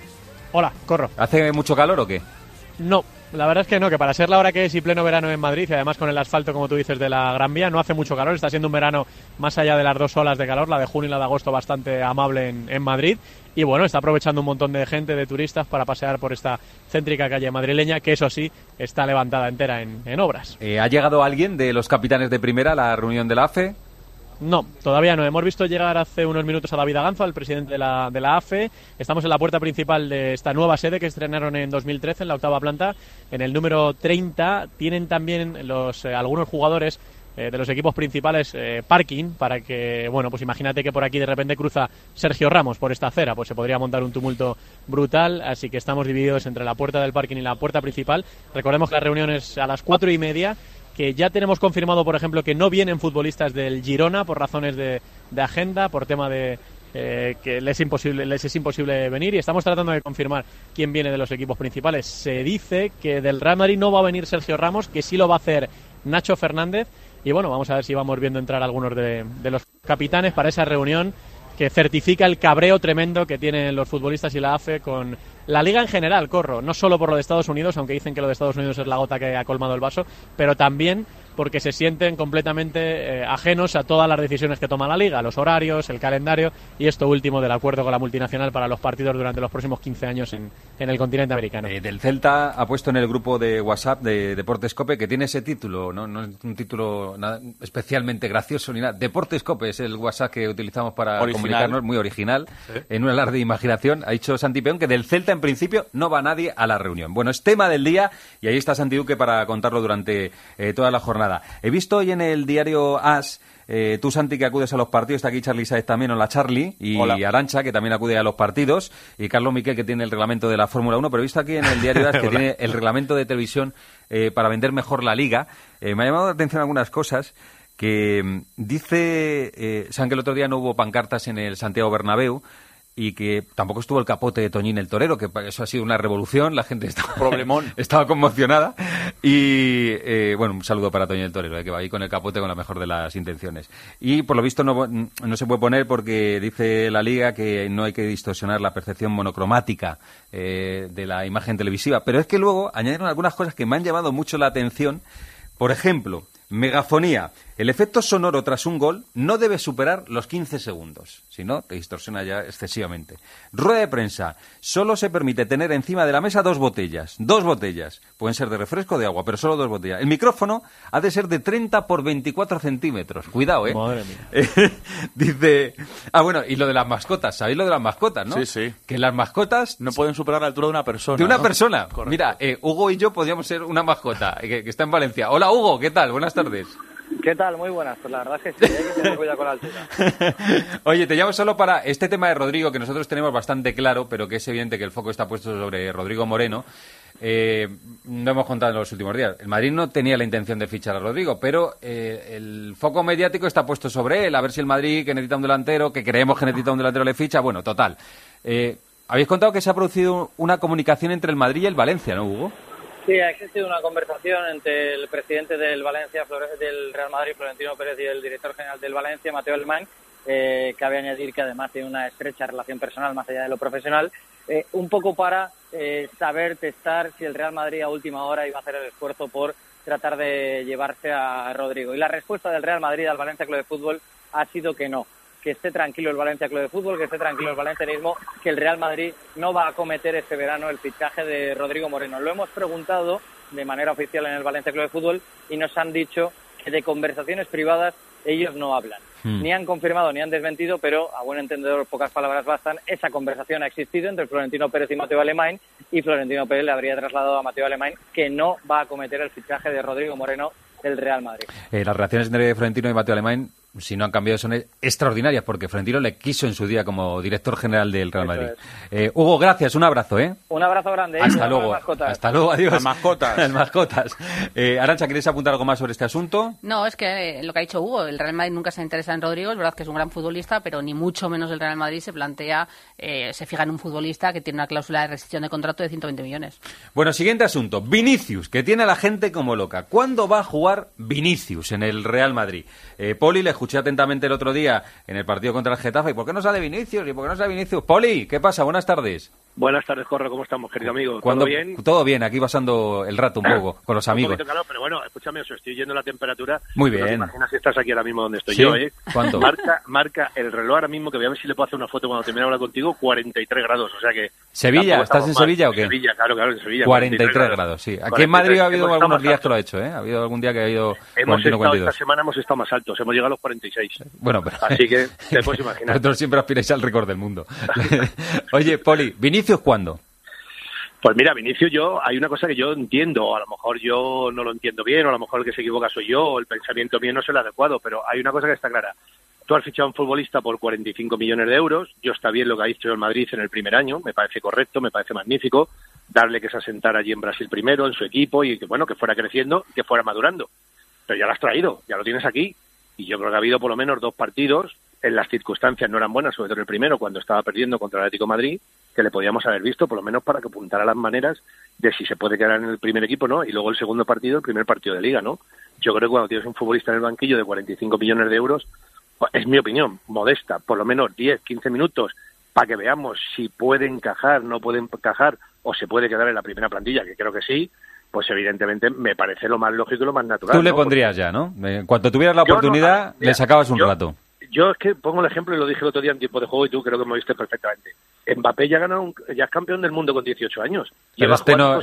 Speaker 3: Hola, corro.
Speaker 4: ¿Hace mucho calor o qué?
Speaker 3: No, la verdad es que no, que para ser la hora que es y pleno verano en Madrid, y además con el asfalto, como tú dices, de la Gran Vía, no hace mucho calor. Está siendo un verano más allá de las dos olas de calor, la de junio y la de agosto, bastante amable en Madrid. Y bueno, está aprovechando un montón de gente, de turistas, para pasear por esta céntrica calle madrileña, que eso sí, está levantada entera en obras.
Speaker 4: ¿Ha llegado alguien de los capitanes de primera a la reunión de la AFE?
Speaker 3: No, todavía no. Hemos visto llegar hace unos minutos a David Zaganzo, al presidente de la AFE. Estamos en la puerta principal de esta nueva sede que estrenaron en 2013, en la 8ª planta, en el número 30. Tienen también algunos jugadores de los equipos principales parking, para que, bueno, pues imagínate que por aquí de repente cruza Sergio Ramos por esta acera, pues se podría montar un tumulto brutal. Así que estamos divididos entre la puerta del parking y la puerta principal. Recordemos que la reunión es a las 4:30. Que ya tenemos confirmado, por ejemplo, que no vienen futbolistas del Girona por razones de agenda, por tema de que les es imposible venir, y estamos tratando de confirmar quién viene de los equipos principales. Se dice que del Real Madrid no va a venir Sergio Ramos, que sí lo va a hacer Nacho Fernández, y bueno, vamos a ver si vamos viendo entrar algunos de los capitanes para esa reunión que certifica el cabreo tremendo que tienen los futbolistas y la AFE con la Liga en general, Corro, no solo por lo de Estados Unidos, aunque dicen que lo de Estados Unidos es la gota que ha colmado el vaso, pero también porque se sienten completamente ajenos a todas las decisiones que toma la Liga, los horarios, el calendario y esto último del acuerdo con la multinacional para los partidos durante los próximos 15 años en el continente americano.
Speaker 4: Del Celta ha puesto en el grupo de WhatsApp de Deportes COPE, que tiene ese título, no es un título nada especialmente gracioso ni nada. Deportes COPE es el WhatsApp que utilizamos para comunicarnos, muy original, sí. En un alarde de imaginación. Ha dicho Santi Peón que del Celta en principio no va nadie a la reunión. Bueno, es tema del día y ahí está Santi Duque para contarlo durante toda la jornada. He visto hoy en el diario AS, tú, Santi, que acudes a los partidos, está aquí Charly Saez también, hola Charly, y hola. Arantxa, que también acude a los partidos, y Carlos Miquel, que tiene el reglamento de la Fórmula 1, pero he visto aquí en el diario AS que tiene el reglamento de televisión para vender mejor la Liga. Me ha llamado la atención algunas cosas que dice, saben que el otro día no hubo pancartas en el Santiago Bernabéu, y que tampoco estuvo el capote de Toñín el Torero, que eso ha sido una revolución, la gente estaba conmocionada. Y bueno, un saludo para Toñín el Torero, que va ahí con el capote con la mejor de las intenciones. Y por lo visto no se puede poner porque dice la Liga que no hay que distorsionar la percepción monocromática de la imagen televisiva. Pero es que luego añadieron algunas cosas que me han llamado mucho la atención. Por ejemplo, megafonía. El efecto sonoro tras un gol no debe superar los 15 segundos, si no, te distorsiona ya excesivamente. Rueda de prensa. Solo se permite tener encima de la mesa dos botellas. Pueden ser de refresco o de agua, pero solo dos botellas. El micrófono ha de ser de 30 por 24 centímetros. Cuidado, ¿eh?
Speaker 3: Madre mía.
Speaker 4: Dice... bueno, y lo de las mascotas. ¿Sabéis lo de las mascotas, no?
Speaker 5: Sí, sí.
Speaker 4: Que las mascotas...
Speaker 5: no pueden superar la altura de una persona.
Speaker 4: De una
Speaker 5: ¿no?
Speaker 4: persona.
Speaker 5: Correcto.
Speaker 4: Mira, Hugo y yo podríamos ser una mascota que está en Valencia. Hola, Hugo, ¿qué tal? Buenas tardes.
Speaker 5: ¿Qué tal? Muy buenas. Pues la verdad es que sí, hay que tener cuidado con la altura.
Speaker 4: Oye, te llamo solo para este tema de Rodrigo, que nosotros tenemos bastante claro, pero que es evidente que el foco está puesto sobre Rodrigo Moreno. No hemos contado en los últimos días. El Madrid no tenía la intención de fichar a Rodrigo, pero el foco mediático está puesto sobre él, a ver si el Madrid, que necesita un delantero, que creemos que necesita un delantero, le ficha. Bueno, total. Habéis contado que se ha producido una comunicación entre el Madrid y el Valencia, ¿no, Hugo?
Speaker 5: Sí, ha existido una conversación entre el presidente del Valencia, del Real Madrid, Florentino Pérez, y el director general del Valencia, Mateo Alemany. Cabe añadir que además tiene una estrecha relación personal más allá de lo profesional, un poco para saber testar si el Real Madrid a última hora iba a hacer el esfuerzo por tratar de llevarse a Rodrigo. Y la respuesta del Real Madrid al Valencia Club de Fútbol ha sido que no, que esté tranquilo el Valencia Club de Fútbol, que esté tranquilo el valencianismo, que el Real Madrid no va a acometer este verano el fichaje de Rodrigo Moreno. Lo hemos preguntado de manera oficial en el Valencia Club de Fútbol y nos han dicho que de conversaciones privadas ellos no hablan. Ni han confirmado ni han desmentido, pero a buen entendedor pocas palabras bastan. Esa conversación ha existido entre Florentino Pérez y Mateo Alemany, y Florentino Pérez le habría trasladado a Mateo Alemany que no va a acometer el fichaje de Rodrigo Moreno del Real Madrid.
Speaker 4: Las relaciones entre Florentino y Mateo Alemany, si no han cambiado, son extraordinarias, porque Florentino le quiso en su día como director general del Real Madrid. Hugo, gracias, un abrazo, ¿eh?
Speaker 5: Un abrazo grande.
Speaker 4: Hasta luego. Hasta luego, adiós.
Speaker 10: Las mascotas.
Speaker 4: Las mascotas. Arantxa, ¿quieres apuntar algo más sobre este asunto?
Speaker 6: No, es que lo que ha dicho Hugo, el Real Madrid nunca se interesa en Rodrigo, es verdad que es un gran futbolista, pero ni mucho menos el Real Madrid se plantea, se fija en un futbolista que tiene una cláusula de rescisión de contrato de 120 millones.
Speaker 4: Bueno, siguiente asunto. Vinicius, que tiene a la gente como loca. ¿Cuándo va a jugar Vinicius en el Real Madrid? Poli, le escuché atentamente el otro día en el partido contra el Getafe. ¿Y por qué no sale Vinicius? ¿Y por qué no sale Vinicius? Poli, ¿qué pasa? Buenas tardes.
Speaker 7: Buenas tardes, Corro. ¿Cómo estamos, querido amigo?
Speaker 4: ¿Todo
Speaker 7: bien?
Speaker 4: Todo bien, aquí pasando el rato un poco con los amigos.
Speaker 7: Un poquito calor, pero bueno, escúchame, os estoy yendo la temperatura.
Speaker 4: Muy bien.
Speaker 7: No te imaginas si estás aquí ahora mismo donde estoy
Speaker 4: ¿Sí?
Speaker 7: yo, ¿eh?
Speaker 4: ¿Cuánto?
Speaker 7: Marca el reloj ahora mismo, que voy a ver si le puedo hacer una foto cuando termine de hablar contigo, 43 grados, o sea que...
Speaker 4: ¿Sevilla? ¿Estás en Sevilla o qué?
Speaker 7: Sevilla, claro, en Sevilla.
Speaker 4: 43 grados, sí. Aquí en Madrid ha habido algunos días que lo ha hecho, ¿eh? Ha habido algún día que ha ido 41, 42.
Speaker 7: Esta semana hemos estado más altos, hemos llegado a los 46.
Speaker 4: Bueno, pero...
Speaker 7: Así que te puedes imaginar.
Speaker 4: Vosotros siempre aspiráis al récord del mundo. Oye, Poli, ¿Vinicius cuándo?
Speaker 7: Pues mira, Vinicius, hay una cosa que yo entiendo, a lo mejor yo no lo entiendo bien, o a lo mejor el que se equivoca soy yo, o el pensamiento mío no es el adecuado, pero hay una cosa que está clara. Tú has fichado a un futbolista por 45 millones de euros, yo está bien lo que ha dicho el Madrid en el primer año, me parece correcto, me parece magnífico, darle que se asentara allí en Brasil primero, en su equipo, y que bueno, que fuera creciendo, que fuera madurando. Pero ya lo has traído, ya lo tienes aquí, y yo creo que ha habido por lo menos 2 partidos, en las circunstancias no eran buenas, sobre todo el primero, cuando estaba perdiendo contra el Atlético de Madrid, que le podíamos haber visto, por lo menos para que apuntara las maneras de si se puede quedar en el primer equipo, ¿no? Y luego el segundo partido, el primer partido de Liga, ¿no? Yo creo que cuando tienes un futbolista en el banquillo de 45 millones de euros, pues, es mi opinión, modesta, por lo menos 10, 15 minutos, para que veamos si puede encajar, no puede encajar, o se puede quedar en la primera plantilla, que creo que sí, pues evidentemente me parece lo más lógico y lo más natural.
Speaker 4: Tú le pondrías ya, ¿no? En cuanto tuvieras la oportunidad, le sacabas un rato.
Speaker 7: Yo es que pongo el ejemplo, y lo dije el otro día en tiempo de juego, y tú creo que me viste perfectamente. Mbappé ya ya es campeón del mundo con 18 años.
Speaker 4: Pero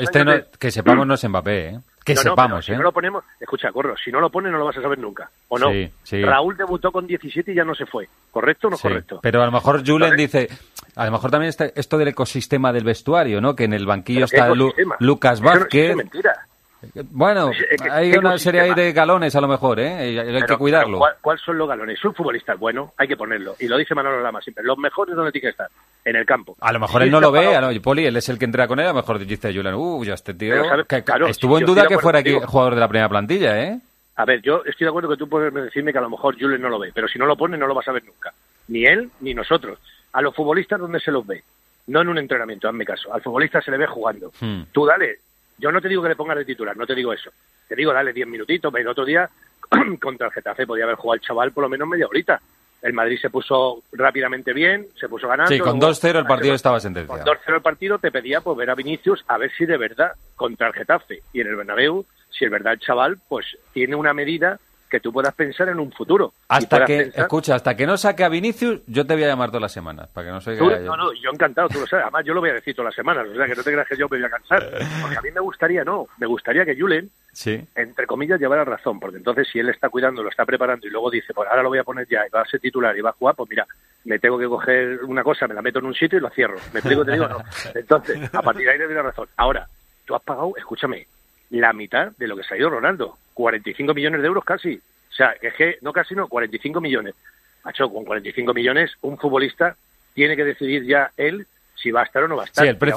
Speaker 4: que sepamos no es Mbappé, ¿eh? Que sepamos,
Speaker 7: si no lo ponemos, escucha, Corro, si no lo pones no lo vas a saber nunca, ¿o no?
Speaker 4: Sí.
Speaker 7: Raúl debutó con 17 y ya no se fue, ¿correcto o no correcto?
Speaker 4: Pero a lo mejor Julen dice, a lo mejor también está esto del ecosistema del vestuario, ¿no? Que en el banquillo está Lucas Vázquez.
Speaker 7: Es mentira.
Speaker 4: Bueno, hay una serie ahí de galones a lo mejor, ¿eh? Hay que cuidarlo.
Speaker 7: ¿Cuáles son los galones? Un futbolista bueno, hay que ponerlo. Y lo dice Manolo Lama siempre. Los mejores donde tiene que estar, en el campo.
Speaker 4: A lo mejor él no lo ve, Poli, él es el que entrena con él, a lo mejor dice Julen, ya este tío... estuvo en duda que fuera aquí jugador de la primera plantilla, ¿eh?
Speaker 7: A ver, yo estoy de acuerdo que tú puedes decirme que a lo mejor Julen no lo ve, pero si no lo pone no lo vas a ver nunca. Ni él, ni nosotros. A los futbolistas, ¿dónde se los ve? No en un entrenamiento, hazme caso. Al futbolista se le ve jugando. Tú dale... Yo no te digo que le pongas de titular, no te digo eso. Te digo, dale 10 minutitos. El otro día, contra el Getafe, podía haber jugado el chaval por lo menos media horita. El Madrid se puso rápidamente bien, se puso ganando.
Speaker 4: Sí, con 2-0 el partido estaba sentenciado.
Speaker 7: Con 2-0 el partido te pedía pues ver a Vinicius a ver si de verdad, contra el Getafe y en el Bernabéu, si es verdad el chaval, pues tiene una medida que tú puedas pensar en un futuro.
Speaker 4: Hasta que no saque a Vinicius, yo te voy a llamar todas las semanas, para que no se diga...
Speaker 7: No, yo encantado, tú lo sabes. Además, yo lo voy a decir todas las semanas, o sea, que no te creas que yo me voy a cansar. Porque a mí me gustaría que Julen, entre comillas, llevara razón, porque entonces si él está cuidando, lo está preparando y luego dice, pues ahora lo voy a poner ya y va a ser titular y va a jugar, pues mira, me tengo que coger una cosa, me la meto en un sitio y lo cierro. ¿Me explico? Te digo, no. Entonces, a partir de ahí le doy la razón. Ahora, tú has pagado, escúchame, la mitad de lo que se ha ido Ronaldo. 45 millones de euros casi. sea, que es que no casi no, 45 millones. Macho, con 45 millones un futbolista tiene que decidir ya él si va a estar o no va a estar.
Speaker 4: Sí, el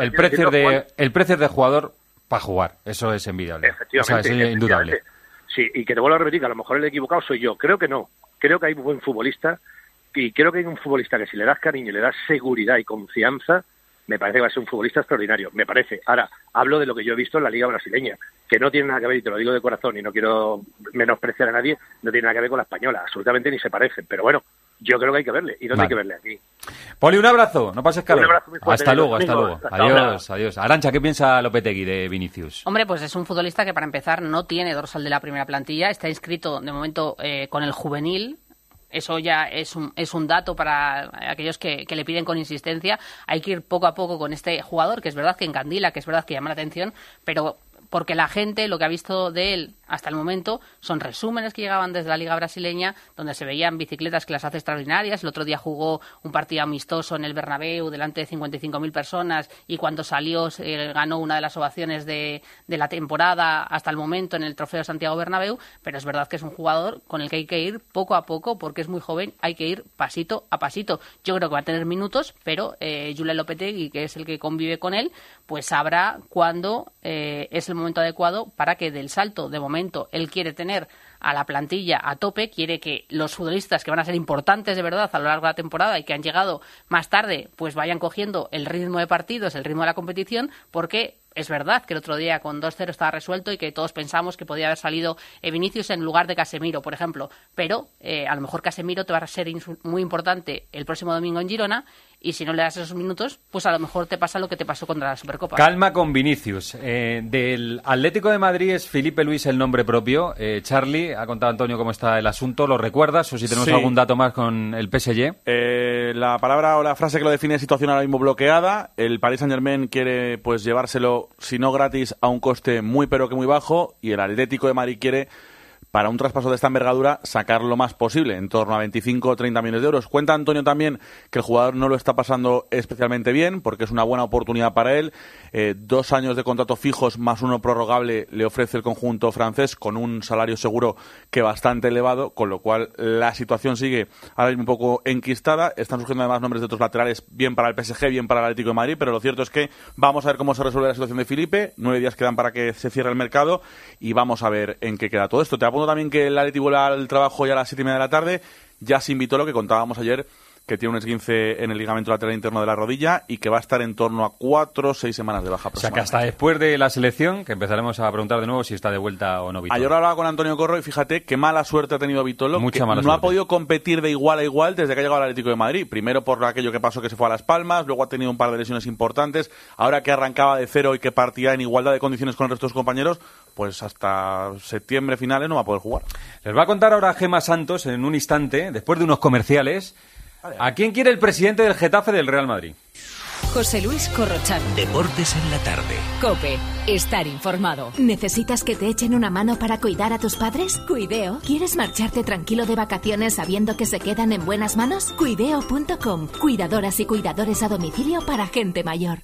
Speaker 4: precio de jugador para jugar, eso es envidiable.
Speaker 7: Efectivamente.
Speaker 4: O sea, es indudable.
Speaker 7: Sí, y que te vuelvo a repetir, que a lo mejor el equivocado soy yo. Creo que no. Creo que hay un buen futbolista y creo que hay un futbolista que si le das cariño, le das seguridad y confianza, me parece que va a ser un futbolista extraordinario. Me parece. Ahora, hablo de lo que yo he visto en la Liga Brasileña, que no tiene nada que ver, y te lo digo de corazón, y no quiero menospreciar a nadie, no tiene nada que ver con la española. Absolutamente ni se parecen. Pero bueno, yo creo que hay que verle. ¿Y dónde hay que verle? Aquí.
Speaker 4: Poli, un abrazo. No pases calor.
Speaker 7: Un abrazo muy fuerte.
Speaker 4: Hasta luego. Adiós. Arancha, ¿qué piensa Lopetegui de Vinicius?
Speaker 6: Hombre, pues es un futbolista que para empezar no tiene dorsal de la primera plantilla. Está inscrito de momento con el juvenil. Eso ya es un dato para aquellos que le piden con insistencia. Hay que ir poco a poco con este jugador, que es verdad que encandila, que es verdad que llama la atención, pero porque la gente lo que ha visto de él hasta el momento son resúmenes que llegaban desde la Liga Brasileña, donde se veían bicicletas que las hace extraordinarias. El otro día jugó un partido amistoso en el Bernabéu delante de 55.000 personas y cuando salió ganó una de las ovaciones de la temporada hasta el momento en el Trofeo Santiago Bernabéu, pero es verdad que es un jugador con el que hay que ir poco a poco porque es muy joven, hay que ir pasito a pasito. Yo creo que va a tener minutos, pero Julen Lopetegui, que es el que convive con él, pues sabrá cuándo es el momento adecuado para que del salto, de momento, él quiere tener a la plantilla a tope, quiere que los futbolistas que van a ser importantes de verdad a lo largo de la temporada y que han llegado más tarde, pues vayan cogiendo el ritmo de partidos, el ritmo de la competición, porque es verdad que el otro día con 2-0 estaba resuelto y que todos pensamos que podía haber salido Vinicius en lugar de Casemiro, por ejemplo, pero a lo mejor Casemiro te va a ser muy importante el próximo domingo en Girona y si no le das esos minutos, pues a lo mejor te pasa lo que te pasó contra la Supercopa.
Speaker 4: Calma con Vinicius. Del Atlético de Madrid es Felipe Luis el nombre propio. Charlie, ha contado Antonio cómo está el asunto, ¿lo recuerdas? O si tenemos algún dato más con el PSG.
Speaker 18: La palabra o la frase que lo define es situación ahora mismo bloqueada. El Paris Saint-Germain quiere pues llevárselo, si no gratis, a un coste muy pero que muy bajo, y el Atlético de Madrid quiere, para un traspaso de esta envergadura, sacar lo más posible, en torno a 25 o 30 millones de euros. Cuenta Antonio también que el jugador no lo está pasando especialmente bien, porque es una buena oportunidad para él. 2 años de contrato fijos más uno prorrogable le ofrece el conjunto francés, con un salario seguro que bastante elevado, con lo cual la situación sigue ahora mismo un poco enquistada. Están surgiendo además nombres de otros laterales, bien para el PSG, bien para el Atlético de Madrid, pero lo cierto es que vamos a ver cómo se resuelve la situación de Felipe. 9 días quedan para que se cierre el mercado y vamos a ver en qué queda todo esto. Te apunto también que el Atleti vuelve al trabajo ya a las 7:30 de la tarde. Ya se invitó, lo que contábamos ayer, que tiene un esguince en el ligamento lateral interno de la rodilla y que va a estar en torno a 4 o 6 semanas de baja.
Speaker 4: O sea que hasta después de la selección, que empezaremos a preguntar de nuevo si está de vuelta o no Vitolo.
Speaker 18: Ayer hablaba con Antonio Corro y fíjate qué mala suerte ha tenido Vitolo.
Speaker 4: Mucha mala
Speaker 18: no
Speaker 4: suerte.
Speaker 18: Ha podido competir de igual a igual desde que ha llegado al Atlético de Madrid. Primero por aquello que pasó, que se fue a Las Palmas, luego ha tenido un par de lesiones importantes. Ahora que arrancaba de cero y que partía en igualdad de condiciones con el resto de sus compañeros, pues hasta septiembre finales no va a poder jugar.
Speaker 4: Les va a contar ahora Gemma Santos en un instante, después de unos comerciales, ¿a quién quiere el presidente del Getafe del Real Madrid?
Speaker 2: José Luis Corrochano.
Speaker 15: Deportes en la tarde.
Speaker 2: COPE. Estar informado.
Speaker 21: ¿Necesitas que te echen una mano para cuidar a tus padres? Cuideo. ¿Quieres marcharte tranquilo de vacaciones sabiendo que se quedan en buenas manos? Cuideo.com. Cuidadoras y cuidadores a domicilio para gente mayor.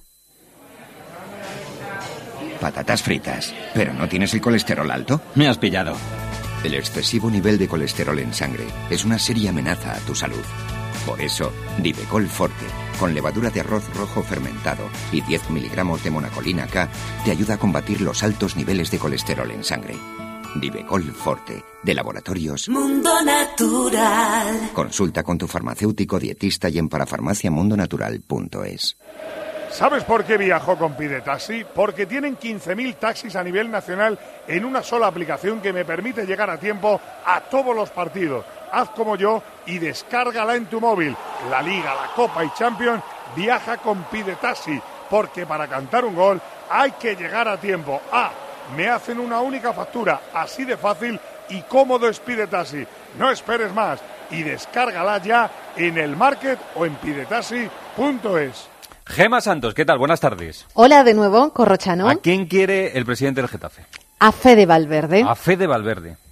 Speaker 22: Patatas fritas. ¿Pero no tienes el colesterol alto?
Speaker 23: Me has pillado.
Speaker 22: El excesivo nivel de colesterol en sangre es una seria amenaza a tu salud. Por eso, Divecol Forte, con levadura de arroz rojo fermentado y 10 miligramos de monacolina K, te ayuda a combatir los altos niveles de colesterol en sangre. Divecol Forte, de Laboratorios
Speaker 24: Mundo Natural.
Speaker 22: Consulta con tu farmacéutico dietista y en parafarmaciamundonatural.es.
Speaker 25: ¿Sabes por qué viajo con Pide Taxi? Porque tienen 15.000 taxis a nivel nacional en una sola aplicación que me permite llegar a tiempo a todos los partidos. Haz como yo y descárgala en tu móvil. La Liga, la Copa y Champions, viaja con Pide Taxi, porque para cantar un gol hay que llegar a tiempo. Me hacen una única factura, así de fácil y cómodo es Pide Taxi. No esperes más y descárgala ya en el Market o en pidetaxi.es.
Speaker 4: Gemma Santos, ¿qué tal? Buenas tardes.
Speaker 26: Hola de nuevo, Corrochano.
Speaker 4: ¿A quién quiere el presidente del Getafe?
Speaker 26: A Fede Valverde.
Speaker 4: A Fede Valverde.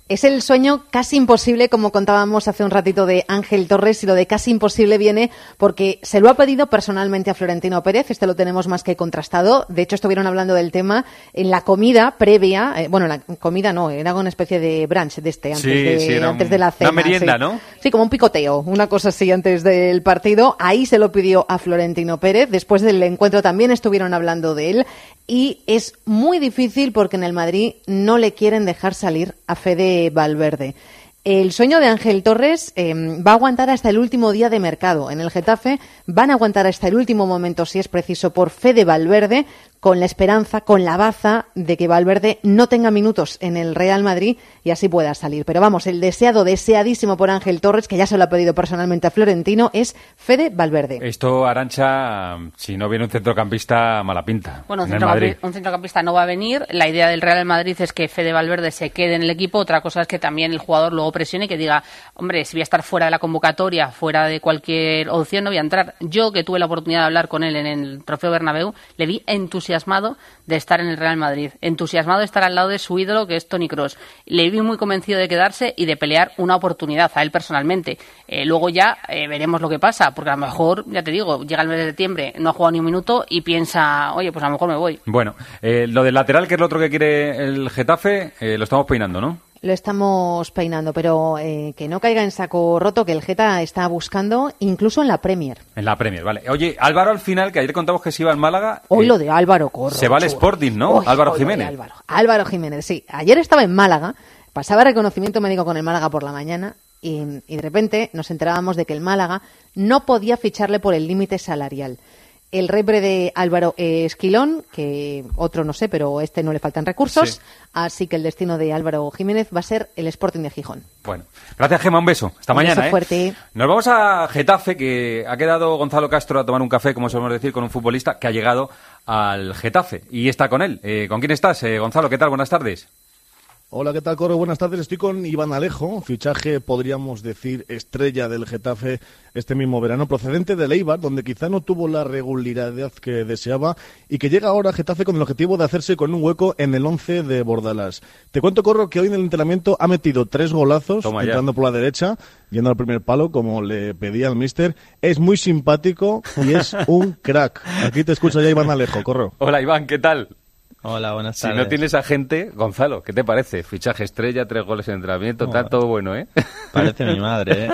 Speaker 8: Es el sueño casi imposible, como contábamos hace un ratito de Ángel Torres, y lo de casi imposible viene porque se lo ha pedido personalmente a Florentino Pérez. Esto lo tenemos más que contrastado. De hecho, estuvieron hablando del tema en la comida previa. La comida no, era una especie de brunch antes de la cena.
Speaker 4: Una merienda,
Speaker 8: sí.
Speaker 4: ¿no?
Speaker 8: Sí, como un picoteo, una cosa así antes del partido. Ahí se lo pidió a Florentino Pérez. Después del encuentro también estuvieron hablando de él. Y es muy difícil porque en el Madrid no le quieren dejar salir a Fede Valverde. El sueño de Ángel Torres va a aguantar hasta el último día de mercado. En el Getafe van a aguantar hasta el último momento, si es preciso, por Fede Valverde, con la esperanza, con la baza de que Valverde no tenga minutos en el Real Madrid y así pueda salir. Pero vamos, el deseadísimo por Ángel Torres, que ya se lo ha pedido personalmente a Florentino, es Fede Valverde.
Speaker 4: Esto, Arantxa, si no viene un centrocampista, mala pinta.
Speaker 6: Bueno, un centrocampista no va a venir. La idea del Real Madrid es que Fede Valverde se quede en el equipo. Otra cosa es que también el jugador luego presione y que diga, hombre, si voy a estar fuera de la convocatoria, fuera de cualquier opción, no voy a entrar. Yo, que tuve la oportunidad de hablar con él en el Trofeo Bernabéu, le vi entusiasmado de estar en el Real Madrid, entusiasmado de estar al lado de su ídolo, que es Toni Kroos. Le vi muy convencido de quedarse y de pelear una oportunidad a él personalmente. Luego ya veremos lo que pasa, porque a lo mejor, ya te digo, llega el mes de septiembre, no ha jugado ni un minuto y piensa, oye, pues a lo mejor me voy.
Speaker 4: Bueno, lo del lateral, que es lo otro que quiere el Getafe, lo estamos peinando, ¿no?
Speaker 8: Lo estamos peinando, pero que no caiga en saco roto, que el Geta está buscando incluso en la Premier.
Speaker 4: En la Premier, vale. Oye, Álvaro al final, que ayer contamos que se iba al Málaga...
Speaker 8: Hoy lo de Álvaro, corro.
Speaker 4: Se va al Sporting, ¿no? Álvaro Jiménez.
Speaker 8: Álvaro Jiménez, sí. Ayer estaba en Málaga, pasaba reconocimiento médico con el Málaga por la mañana y de repente nos enterábamos de que el Málaga no podía ficharle por el límite salarial. El repre de Álvaro Esquilón, que otro no sé, pero este no le faltan recursos, sí. Así que el destino de Álvaro Jiménez va a ser el Sporting de Gijón.
Speaker 4: Bueno, gracias, Gemma, un beso. Hasta mañana.
Speaker 8: Un beso fuerte.
Speaker 4: Nos vamos a Getafe, que ha quedado Gonzalo Castro a tomar un café, como solemos decir, con un futbolista que ha llegado al Getafe y está con él. ¿Con quién estás, Gonzalo? ¿Qué tal? Buenas tardes.
Speaker 11: Hola, ¿qué tal, Corro? Buenas tardes. Estoy con Iván Alejo, fichaje, podríamos decir, estrella del Getafe este mismo verano, procedente del Eibar, donde quizá no tuvo la regularidad que deseaba y que llega ahora a Getafe con el objetivo de hacerse con un hueco en el 11 de Bordalás. Te cuento, Corro, que hoy en el entrenamiento ha metido 3 golazos, entrando por la derecha, yendo al primer palo, como le pedía el míster. Es muy simpático y es un crack. Aquí te escucha ya Iván Alejo, Corro.
Speaker 4: Hola, Iván, ¿qué tal?
Speaker 13: Hola, buenas tardes.
Speaker 4: Si no tienes agente, Gonzalo, ¿qué te parece? Fichaje estrella, 3 goles en entrenamiento, está todo bueno, ¿eh?
Speaker 13: Parece mi madre, ¿eh?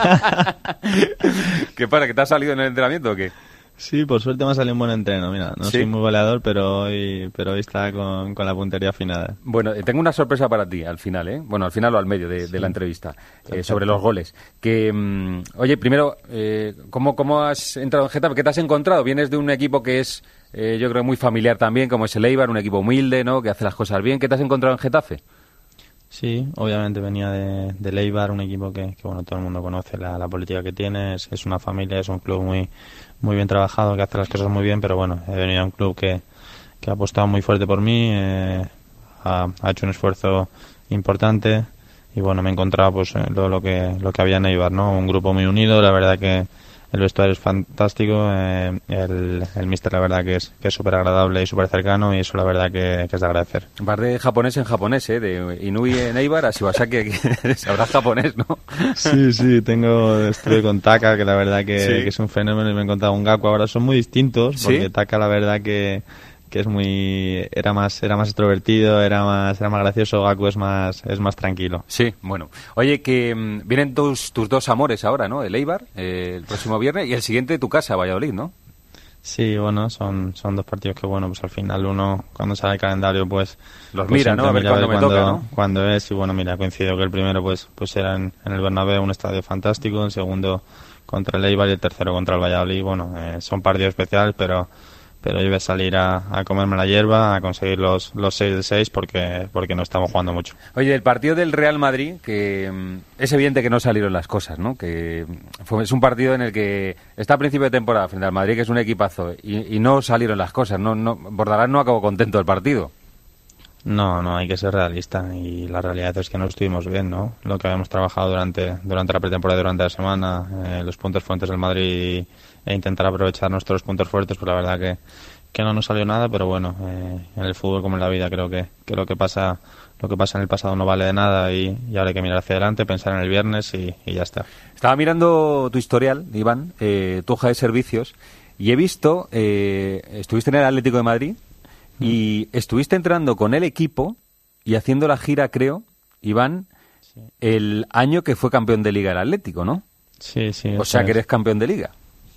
Speaker 4: ¿Qué pasa, que te ha salido en el entrenamiento o qué?
Speaker 13: Sí, por suerte me ha salido un buen entreno, mira, no soy muy goleador, pero hoy está con la puntería afinada.
Speaker 4: Bueno, tengo una sorpresa para ti al final, ¿eh? Bueno, al final o al medio de la entrevista, sobre los goles. Que, oye, primero, ¿cómo has entrado en Getafe? ¿Qué te has encontrado? Vienes de un equipo que es, yo creo, muy familiar también, como es el Eibar, un equipo humilde, ¿no?, que hace las cosas bien. ¿Qué te has encontrado en Getafe?
Speaker 13: Sí, obviamente venía del Eibar, un equipo que bueno, todo el mundo conoce la política que tiene, es una familia, es un club muy bien trabajado, que hace las cosas muy bien, pero bueno, he venido a un club que ha apostado muy fuerte por mí, ha hecho un esfuerzo importante y bueno, me he encontrado pues lo que había en Eibar, ¿no? Un grupo muy unido, la verdad que el vestuario es fantástico, el míster la verdad que es súper agradable y súper cercano y eso la verdad que es de agradecer.
Speaker 4: Vas de japonés en japonés, de Inui en Eibar a Shibasaki, que sabrás japonés, ¿no?
Speaker 13: Sí, estuve con Taka, que la verdad que es un fenómeno, y me he encontrado un Gaku. Ahora son muy distintos, porque Taka la verdad que es era más extrovertido, era más gracioso. Gaku es más tranquilo.
Speaker 4: Sí, bueno. Oye, que vienen tus 2 amores ahora, ¿no? El Eibar, el próximo viernes, y el siguiente tu casa, Valladolid, ¿no?
Speaker 13: Sí, bueno, son 2 partidos que, bueno, pues al final uno, cuando sale el calendario, pues
Speaker 4: los mira, ¿no? A ver cuándo me toca, ¿no?
Speaker 13: Cuándo es, y bueno, mira, coincido que el primero pues era en el Bernabéu, un estadio fantástico, el segundo contra el Eibar y el tercero contra el Valladolid. Bueno, son partidos especiales, pero yo voy a salir a comerme la hierba, a conseguir los 6 de 6 porque no estamos jugando mucho.
Speaker 4: Oye, el partido del Real Madrid, que es evidente que no salieron las cosas, ¿no? Que es un partido en el que está a principio de temporada frente al Madrid, que es un equipazo, y no salieron las cosas. Bordalás no acabó contento del partido.
Speaker 13: No, hay que ser realista y la realidad es que no estuvimos bien, ¿no? Lo que habíamos trabajado durante la pretemporada, durante la semana, los puntos fuertes del Madrid e intentar aprovechar nuestros puntos fuertes, pues la verdad no nos salió nada, pero bueno, en el fútbol como en la vida creo que lo que pasa en el pasado no vale de nada y ahora hay que mirar hacia adelante, pensar en el viernes y ya está.
Speaker 4: Estaba mirando tu historial, Iván, tu hoja de servicios, y he visto, estuviste en el Atlético de Madrid y estuviste entrenando con el equipo y haciendo la gira, creo, Iván, el año que fue campeón de Liga el Atlético, ¿no?
Speaker 13: Sí.
Speaker 4: O sea que eres campeón de Liga.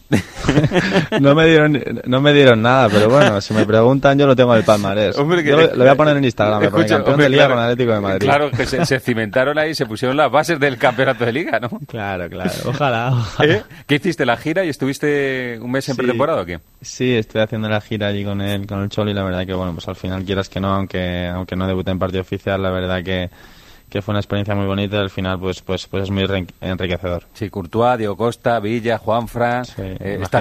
Speaker 13: No me dieron nada, pero bueno, si me preguntan yo lo tengo en el palmarés.
Speaker 4: Hombre,
Speaker 13: yo lo voy a poner en Instagram, me pone campeón de Liga
Speaker 4: claro,
Speaker 13: con Atlético de Madrid.
Speaker 4: Claro, que se cimentaron ahí, se pusieron las bases del campeonato de Liga, ¿no?
Speaker 13: Claro, ojalá.
Speaker 4: ¿Qué hiciste, la gira y estuviste un mes en pretemporada o qué?
Speaker 13: Sí, estoy haciendo la gira allí con el Cholo y la verdad que bueno, pues al final quieras que no, aunque no debuté en partido oficial, la verdad que fue una experiencia muy bonita y al final pues es muy enriquecedor.
Speaker 4: Sí, Courtois, Diego Costa, Villa, Juanfran, esta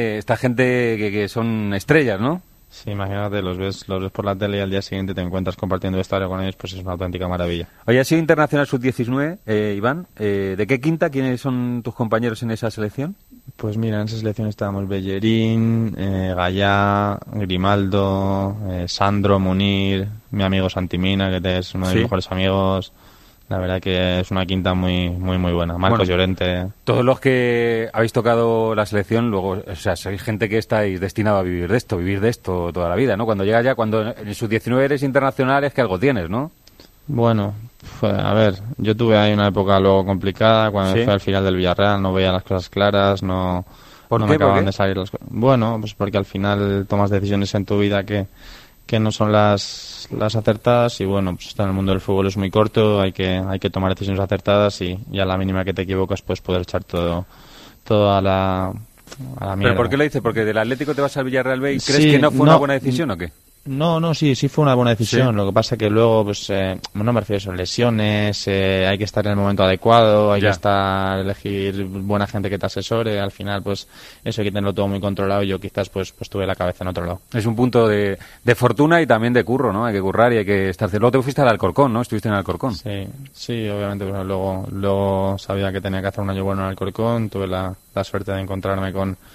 Speaker 4: gente que son estrellas, ¿no?
Speaker 13: Sí, imagínate, los ves por la tele y al día siguiente te encuentras compartiendo vestuario con ellos, pues es una auténtica maravilla.
Speaker 4: Oye, has sido internacional sub-19, Iván. ¿De qué quinta? ¿Quiénes son tus compañeros en esa selección?
Speaker 13: Pues mira, en esa selección estábamos Bellerín, Gallá, Grimaldo, Sandro, Munir, mi amigo Santimina, que es uno de mis mejores amigos. La verdad que es una quinta muy buena. Marcos Llorente.
Speaker 4: Todos los que habéis tocado la selección, luego, o sea, sois gente que estáis destinado a vivir de esto toda la vida, ¿no? Cuando llegas cuando en sub-19 eres internacional es que algo tienes, ¿no?
Speaker 13: Bueno, a ver, yo tuve ahí una época luego complicada, cuando fue al final del Villarreal, no veía las cosas claras, no me acababan de salir las cosas. Bueno, pues porque al final tomas decisiones en tu vida que no son las acertadas y bueno, pues en el mundo del fútbol es muy corto, hay que tomar decisiones acertadas y a la mínima que te equivocas pues poder echar todo a la mierda.
Speaker 4: ¿Pero por qué lo dices? ¿Porque del Atlético te vas al Villarreal B y crees que no fue una buena decisión o qué?
Speaker 13: No, sí fue una buena decisión. Lo que pasa que luego, pues, no me refiero a eso, lesiones, hay que estar en el momento adecuado, hay que elegir buena gente que te asesore. Al final, pues, eso hay que tenerlo todo muy controlado. Yo quizás, pues tuve la cabeza en otro lado.
Speaker 4: Es un punto de fortuna y también de curro, ¿no? Hay que currar y hay que estar... Luego te fuiste al Alcorcón, ¿no? Estuviste en Alcorcón.
Speaker 13: Sí, obviamente. Pues, luego sabía que tenía que hacer un año bueno en Alcorcón. Tuve la suerte de encontrarme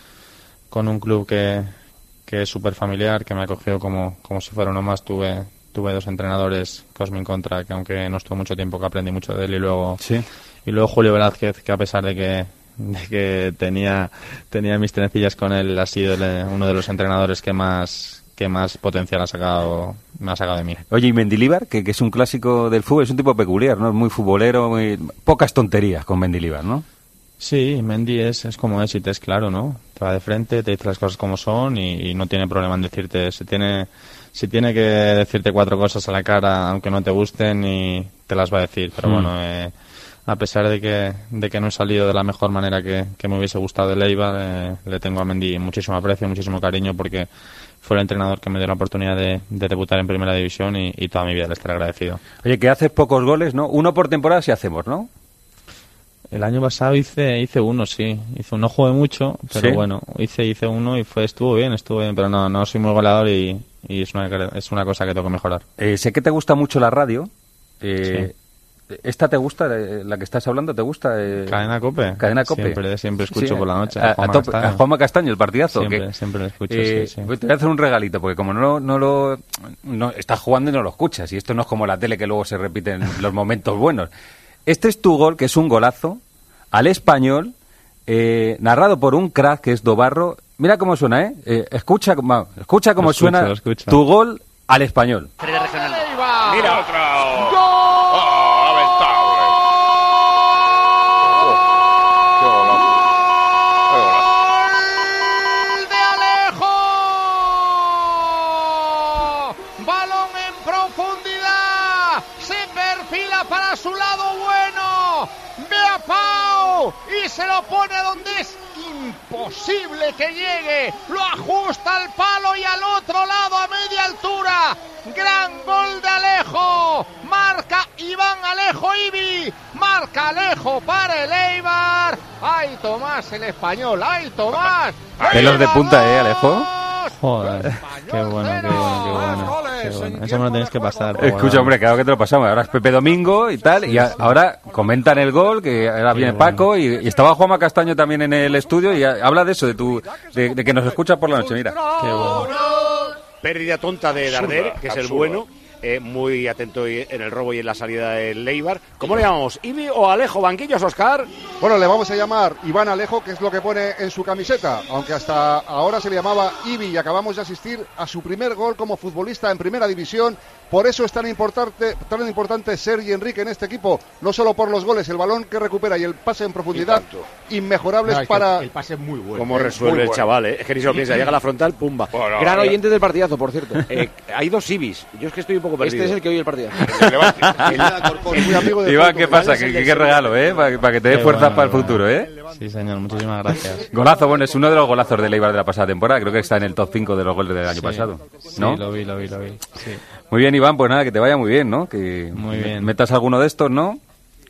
Speaker 13: con un club que es súper familiar, que me ha acogido como si fuera uno más. Tuve 2 entrenadores, Cosmin Contra, que aunque no estuvo mucho tiempo, que aprendí mucho de él, y luego Julio Velázquez, que a pesar de que tenía mis trencillas con él, ha sido uno de los entrenadores que más potencial me ha sacado de mí.
Speaker 4: Oye, y Mendilibar, que es un clásico del fútbol, es un tipo peculiar, ¿no? Es muy futbolero, pocas tonterías con Mendilibar, ¿no?
Speaker 13: Sí, Mendy es como es y te es claro, ¿no? Te va de frente, te dice las cosas como son y no tiene problema en decirte. Si tiene que decirte 4 cosas a la cara, aunque no te gusten, y te las va a decir. Pero bueno, a pesar de que no he salido de la mejor manera que me hubiese gustado de Eibar, le tengo a Mendy muchísimo aprecio, muchísimo cariño, porque fue el entrenador que me dio la oportunidad de debutar en Primera División y toda mi vida le estaré agradecido.
Speaker 4: Oye, que haces pocos goles, ¿no? 1 por temporada sí hacemos, ¿no?
Speaker 13: El año pasado hice 1, sí. No jugué mucho, pero bueno, hice 1 y estuvo bien, pero no soy muy goleador y es una cosa que tengo que mejorar.
Speaker 4: Sé que te gusta mucho la radio. ¿Esta te gusta? ¿La que estás hablando te gusta?
Speaker 13: Cadena COPE.
Speaker 4: Cadena COPE.
Speaker 13: Siempre escucho por la noche.
Speaker 4: A Juanma Castaño, el partidazo.
Speaker 13: Siempre lo escucho, sí.
Speaker 4: Te voy a hacer un regalito, porque como no estás jugando y no lo escuchas, y esto no es como la tele que luego se repiten los momentos buenos. Este es tu gol, que es un golazo, al Español, narrado por un crack que es Dobarro. Mira cómo suena, ¿eh? Escucha cómo suena tu gol al Español.
Speaker 12: Mira otra.
Speaker 16: ¡Gol! ¡De Alejo! Balón en profundidad. Se perfila para su lado bueno. Ve a Pau y se lo pone a donde es imposible que llegue. Lo ajusta al palo y al otro lado a media altura. Gran gol de Alejo. Marca Iván Alejo Ibi. Marca Alejo para el Eibar. ¡Ay, Tomás, el Español! ¡Ay, Tomás!
Speaker 4: Pelos de punta, Alejo.
Speaker 13: Joder, qué bueno. Eso me lo tenéis que pasar.
Speaker 4: Escucha, hombre, claro que te lo pasamos. Ahora es Pepe Domingo y tal, y ahora comentan el gol, que ahora viene Paco, y estaba Juanma Castaño también en el estudio, y habla de eso, de que nos escucha por la noche, mira.
Speaker 13: Qué bueno.
Speaker 9: pérdida tonta de Darder, que es el bueno. Muy atento en el robo y en la salida del Eibar. ¿Cómo le llamamos? ¿Ibi o Alejo? ¿Banquillos, Oscar?
Speaker 14: Bueno, le vamos a llamar Iván Alejo, que es lo que pone en su camiseta, aunque hasta ahora se le llamaba Ibi, y acabamos de asistir a su primer gol como futbolista en Primera División. Por eso es tan importante Sergi Enrique en este equipo, no solo por los goles, el balón que recupera y el pase en profundidad, inmejorables para...
Speaker 9: El pase es muy bueno. ¿Cómo resuelve el chaval? Es que ni se lo piensa, llega a la frontal, pumba.
Speaker 17: Bueno, gran oyente del partidazo, por cierto.
Speaker 9: Hay dos Ibis, yo es que estoy un poco perdido.
Speaker 17: Este es el que oye el partido.
Speaker 4: Iván, ¿qué pasa? Qué regalo, para que te dé fuerzas para el futuro,
Speaker 13: Sí, señor, muchísimas gracias.
Speaker 4: Golazo, bueno, es uno de los golazos del Eibar de la pasada temporada, creo que está en el top 5 de los goles del año pasado, ¿no?
Speaker 13: Sí, lo vi. Sí.
Speaker 4: Muy bien, Iván, pues nada, que te vaya muy bien, ¿no? Que
Speaker 13: muy bien.
Speaker 4: Metas alguno de estos, ¿no?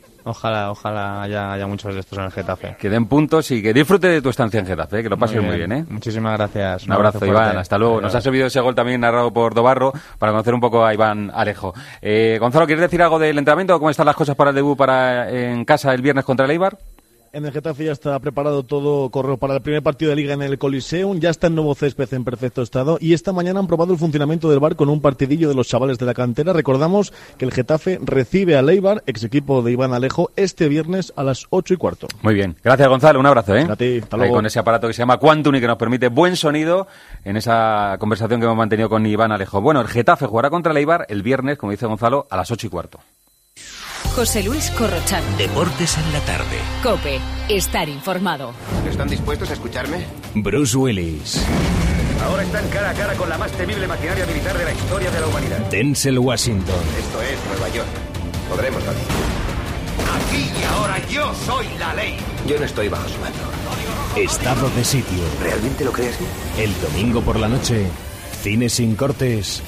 Speaker 13: Ojalá haya muchos de estos en el Getafe.
Speaker 4: Que den puntos y que disfrute de tu estancia en Getafe, que lo pases muy bien,
Speaker 13: Muchísimas gracias.
Speaker 4: Un abrazo, Iván, hasta luego. Nos ha servido ese gol también narrado por Dobarro para conocer un poco a Iván Alejo. Gonzalo, ¿quieres decir algo del entrenamiento? ¿Cómo están las cosas para el debut en casa el viernes contra el Eibar?
Speaker 11: En el Getafe ya está preparado todo, Correo, para el primer partido de Liga en el Coliseum. Ya está el nuevo césped en perfecto estado y esta mañana han probado el funcionamiento del bar con un partidillo de los chavales de la cantera. Recordamos que el Getafe recibe al Eibar, ex equipo de Iván Alejo, este viernes a las 8:15.
Speaker 4: Muy bien. Gracias, Gonzalo. Un abrazo,
Speaker 11: A ti, hasta luego.
Speaker 4: Con ese aparato que se llama Quantum y que nos permite buen sonido en esa conversación que hemos mantenido con Iván Alejo. Bueno, el Getafe jugará contra el Eibar el viernes, como dice Gonzalo, a las 8:15.
Speaker 2: José Luis Corrochano.
Speaker 15: Deportes en la tarde.
Speaker 2: COPE. Estar informado.
Speaker 20: ¿Están dispuestos a escucharme?
Speaker 15: Bruce Willis.
Speaker 20: Ahora están cara a cara con la más temible maquinaria militar de la historia de la humanidad.
Speaker 15: Denzel Washington.
Speaker 20: Esto es Nueva York. Podremos darlo. Aquí y ahora yo soy la ley. Yo no estoy bajo su mando.
Speaker 15: Estado de sitio.
Speaker 20: ¿Realmente lo crees?
Speaker 15: El domingo por la noche. Cine sin cortes.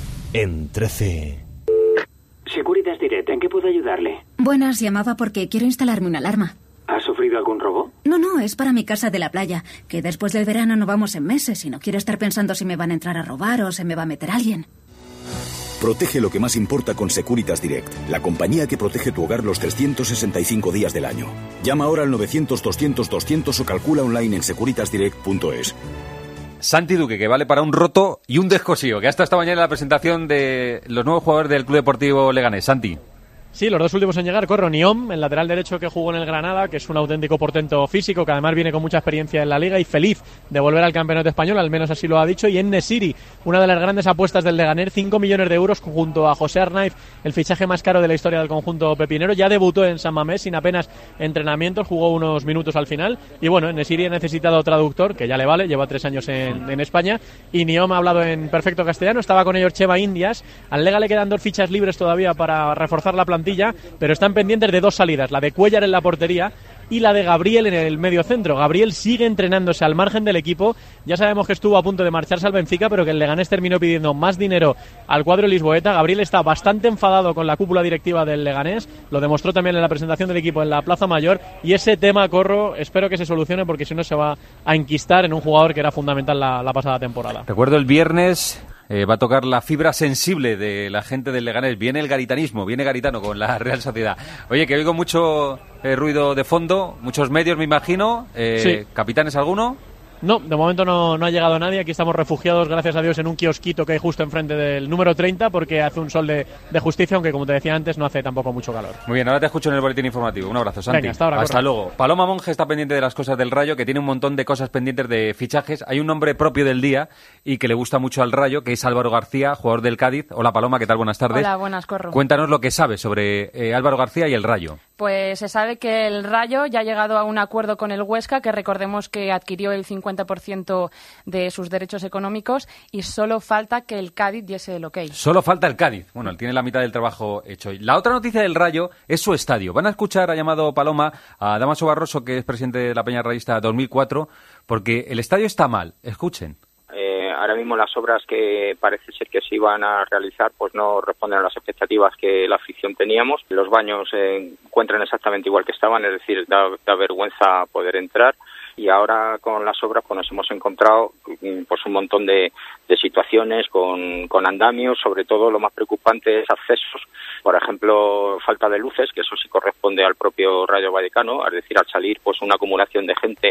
Speaker 15: En 13.
Speaker 20: Securitas Direct, ¿en qué puedo ayudarle?
Speaker 23: Buenas, llamaba porque quiero instalarme una alarma.
Speaker 20: ¿Ha sufrido algún robo?
Speaker 23: No, es para mi casa de la playa, que después del verano no vamos en meses y no quiero estar pensando si me van a entrar a robar o se me va a meter alguien.
Speaker 26: Protege lo que más importa con Securitas Direct, la compañía que protege tu hogar los 365 días del año. Llama ahora al 900-200-200 o calcula online en securitasdirect.es.
Speaker 4: Santi Duque, que vale para un roto y un descosío, que hasta esta mañana en la presentación de los nuevos jugadores del Club Deportivo Leganés. Santi.
Speaker 3: Sí, los dos últimos en llegar, Corro, Niom, el lateral derecho que jugó en el Granada, que es un auténtico portento físico, que además viene con mucha experiencia en la Liga y feliz de volver al campeonato español, al menos así lo ha dicho, y en Nesiri, una de las grandes apuestas del Leganés, 5 millones de euros junto a José Arnaiz, el fichaje más caro de la historia del conjunto pepinero, ya debutó en San Mamés sin apenas entrenamientos, jugó unos minutos al final, y bueno, en Nesiri ha necesitado traductor, que ya le vale, lleva 3 años en España, y Niom ha hablado en perfecto castellano, estaba con ellos Cheva Indias, al Lega le quedan 2 fichas libres todavía para reforzar la plantilla, pero están pendientes de 2 salidas, la de Cuéllar en la portería y la de Gabriel en el medio centro. Gabriel sigue entrenándose al margen del equipo, ya sabemos que estuvo a punto de marcharse al Benfica, pero que el Leganés terminó pidiendo más dinero al cuadro lisboeta. Gabriel está bastante enfadado con la cúpula directiva del Leganés, lo demostró también en la presentación del equipo en la Plaza Mayor, y ese tema, Corro, espero que se solucione porque si no se va a enquistar en un jugador que era fundamental la pasada temporada.
Speaker 4: Recuerdo el viernes... va a tocar la fibra sensible de la gente del Leganés. Viene el garitanismo, viene Garitano con la Real Sociedad. Oye, que oigo mucho ruido de fondo, muchos medios me imagino.
Speaker 3: Sí.
Speaker 4: ¿Capitanes alguno?
Speaker 3: No, de momento no ha llegado nadie. Aquí estamos refugiados, gracias a Dios, en un kiosquito que hay justo enfrente del número 30, porque hace un sol de justicia, aunque como te decía antes, no hace tampoco mucho calor.
Speaker 4: Muy bien, ahora te escucho en el boletín informativo. Un abrazo, Santi.
Speaker 3: Venga, hasta ahora.
Speaker 4: Hasta luego. Paloma Monge está pendiente de las cosas del Rayo, que tiene un montón de cosas pendientes de fichajes. Hay un nombre propio del día y que le gusta mucho al Rayo, que es Álvaro García, jugador del Cádiz. Hola, Paloma, ¿qué tal? Buenas tardes.
Speaker 27: Hola, buenas, Corro.
Speaker 4: Cuéntanos lo que sabes sobre Álvaro García y el Rayo.
Speaker 27: Pues se sabe que el Rayo ya ha llegado a un acuerdo con el Huesca, que recordemos que adquirió el 50% de sus derechos económicos, y solo falta que el Cádiz diese el ok.
Speaker 4: Solo falta el Cádiz. Bueno, él tiene la mitad del trabajo hecho. La otra noticia del Rayo es su estadio. Van a escuchar, ha llamado Paloma, a Damaso Barroso, que es presidente de la Peña Rayista 2004, porque el estadio está mal. Escuchen.
Speaker 28: Ahora mismo las obras que parece ser que se iban a realizar pues no responden a las expectativas que la afición teníamos. Los baños se encuentran exactamente igual que estaban, es decir, da vergüenza poder entrar. Y ahora con las obras pues nos hemos encontrado pues un montón de situaciones con andamios, sobre todo lo más preocupante es accesos, por ejemplo falta de luces, que eso sí corresponde al propio Rayo Vallecano, es decir, al salir pues una acumulación de gente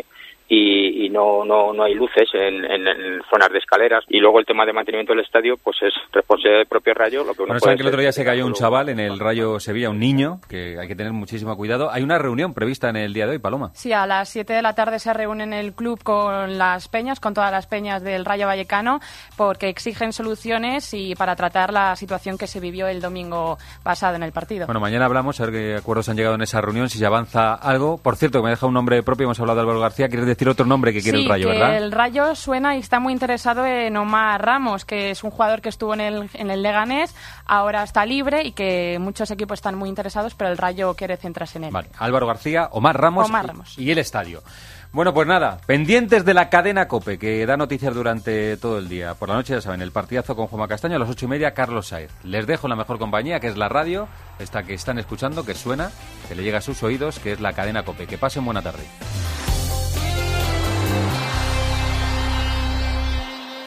Speaker 28: y no hay luces en zonas de escaleras. Y luego el tema de mantenimiento del estadio pues es responsabilidad del propio Rayo. Lo que uno
Speaker 4: saben que el otro día se cayó un chaval en el Rayo Sevilla, un niño, que hay que tener muchísimo cuidado. Hay una reunión prevista en el día de hoy, Paloma.
Speaker 27: Sí, a las 7 de la tarde se reúne en el club con las peñas, con todas las peñas del Rayo Vallecano, porque exigen soluciones y para tratar la situación que se vivió el domingo pasado en el partido.
Speaker 4: Bueno, mañana hablamos, a ver qué acuerdos han llegado en esa reunión, si se avanza algo. Por cierto, que me deja un nombre propio, hemos hablado de Álvaro García. ¿Quieres decir otro nombre que quiere el Rayo, verdad? Sí,
Speaker 27: el Rayo suena y está muy interesado en Omar Ramos, que es un jugador que estuvo en el Leganés, ahora está libre y que muchos equipos están muy interesados, pero el Rayo quiere centrarse en él.
Speaker 4: Vale, Álvaro García, Omar Ramos. Y el estadio. Bueno, pues nada, pendientes de la cadena COPE, que da noticias durante todo el día. Por la noche, ya saben, el partidazo con Juanma Castaño, a las 8:30, Carlos Saez. Les dejo la mejor compañía, que es la radio, esta que están escuchando, que suena, que le llega a sus oídos, que es la cadena COPE. Que pasen buena tarde.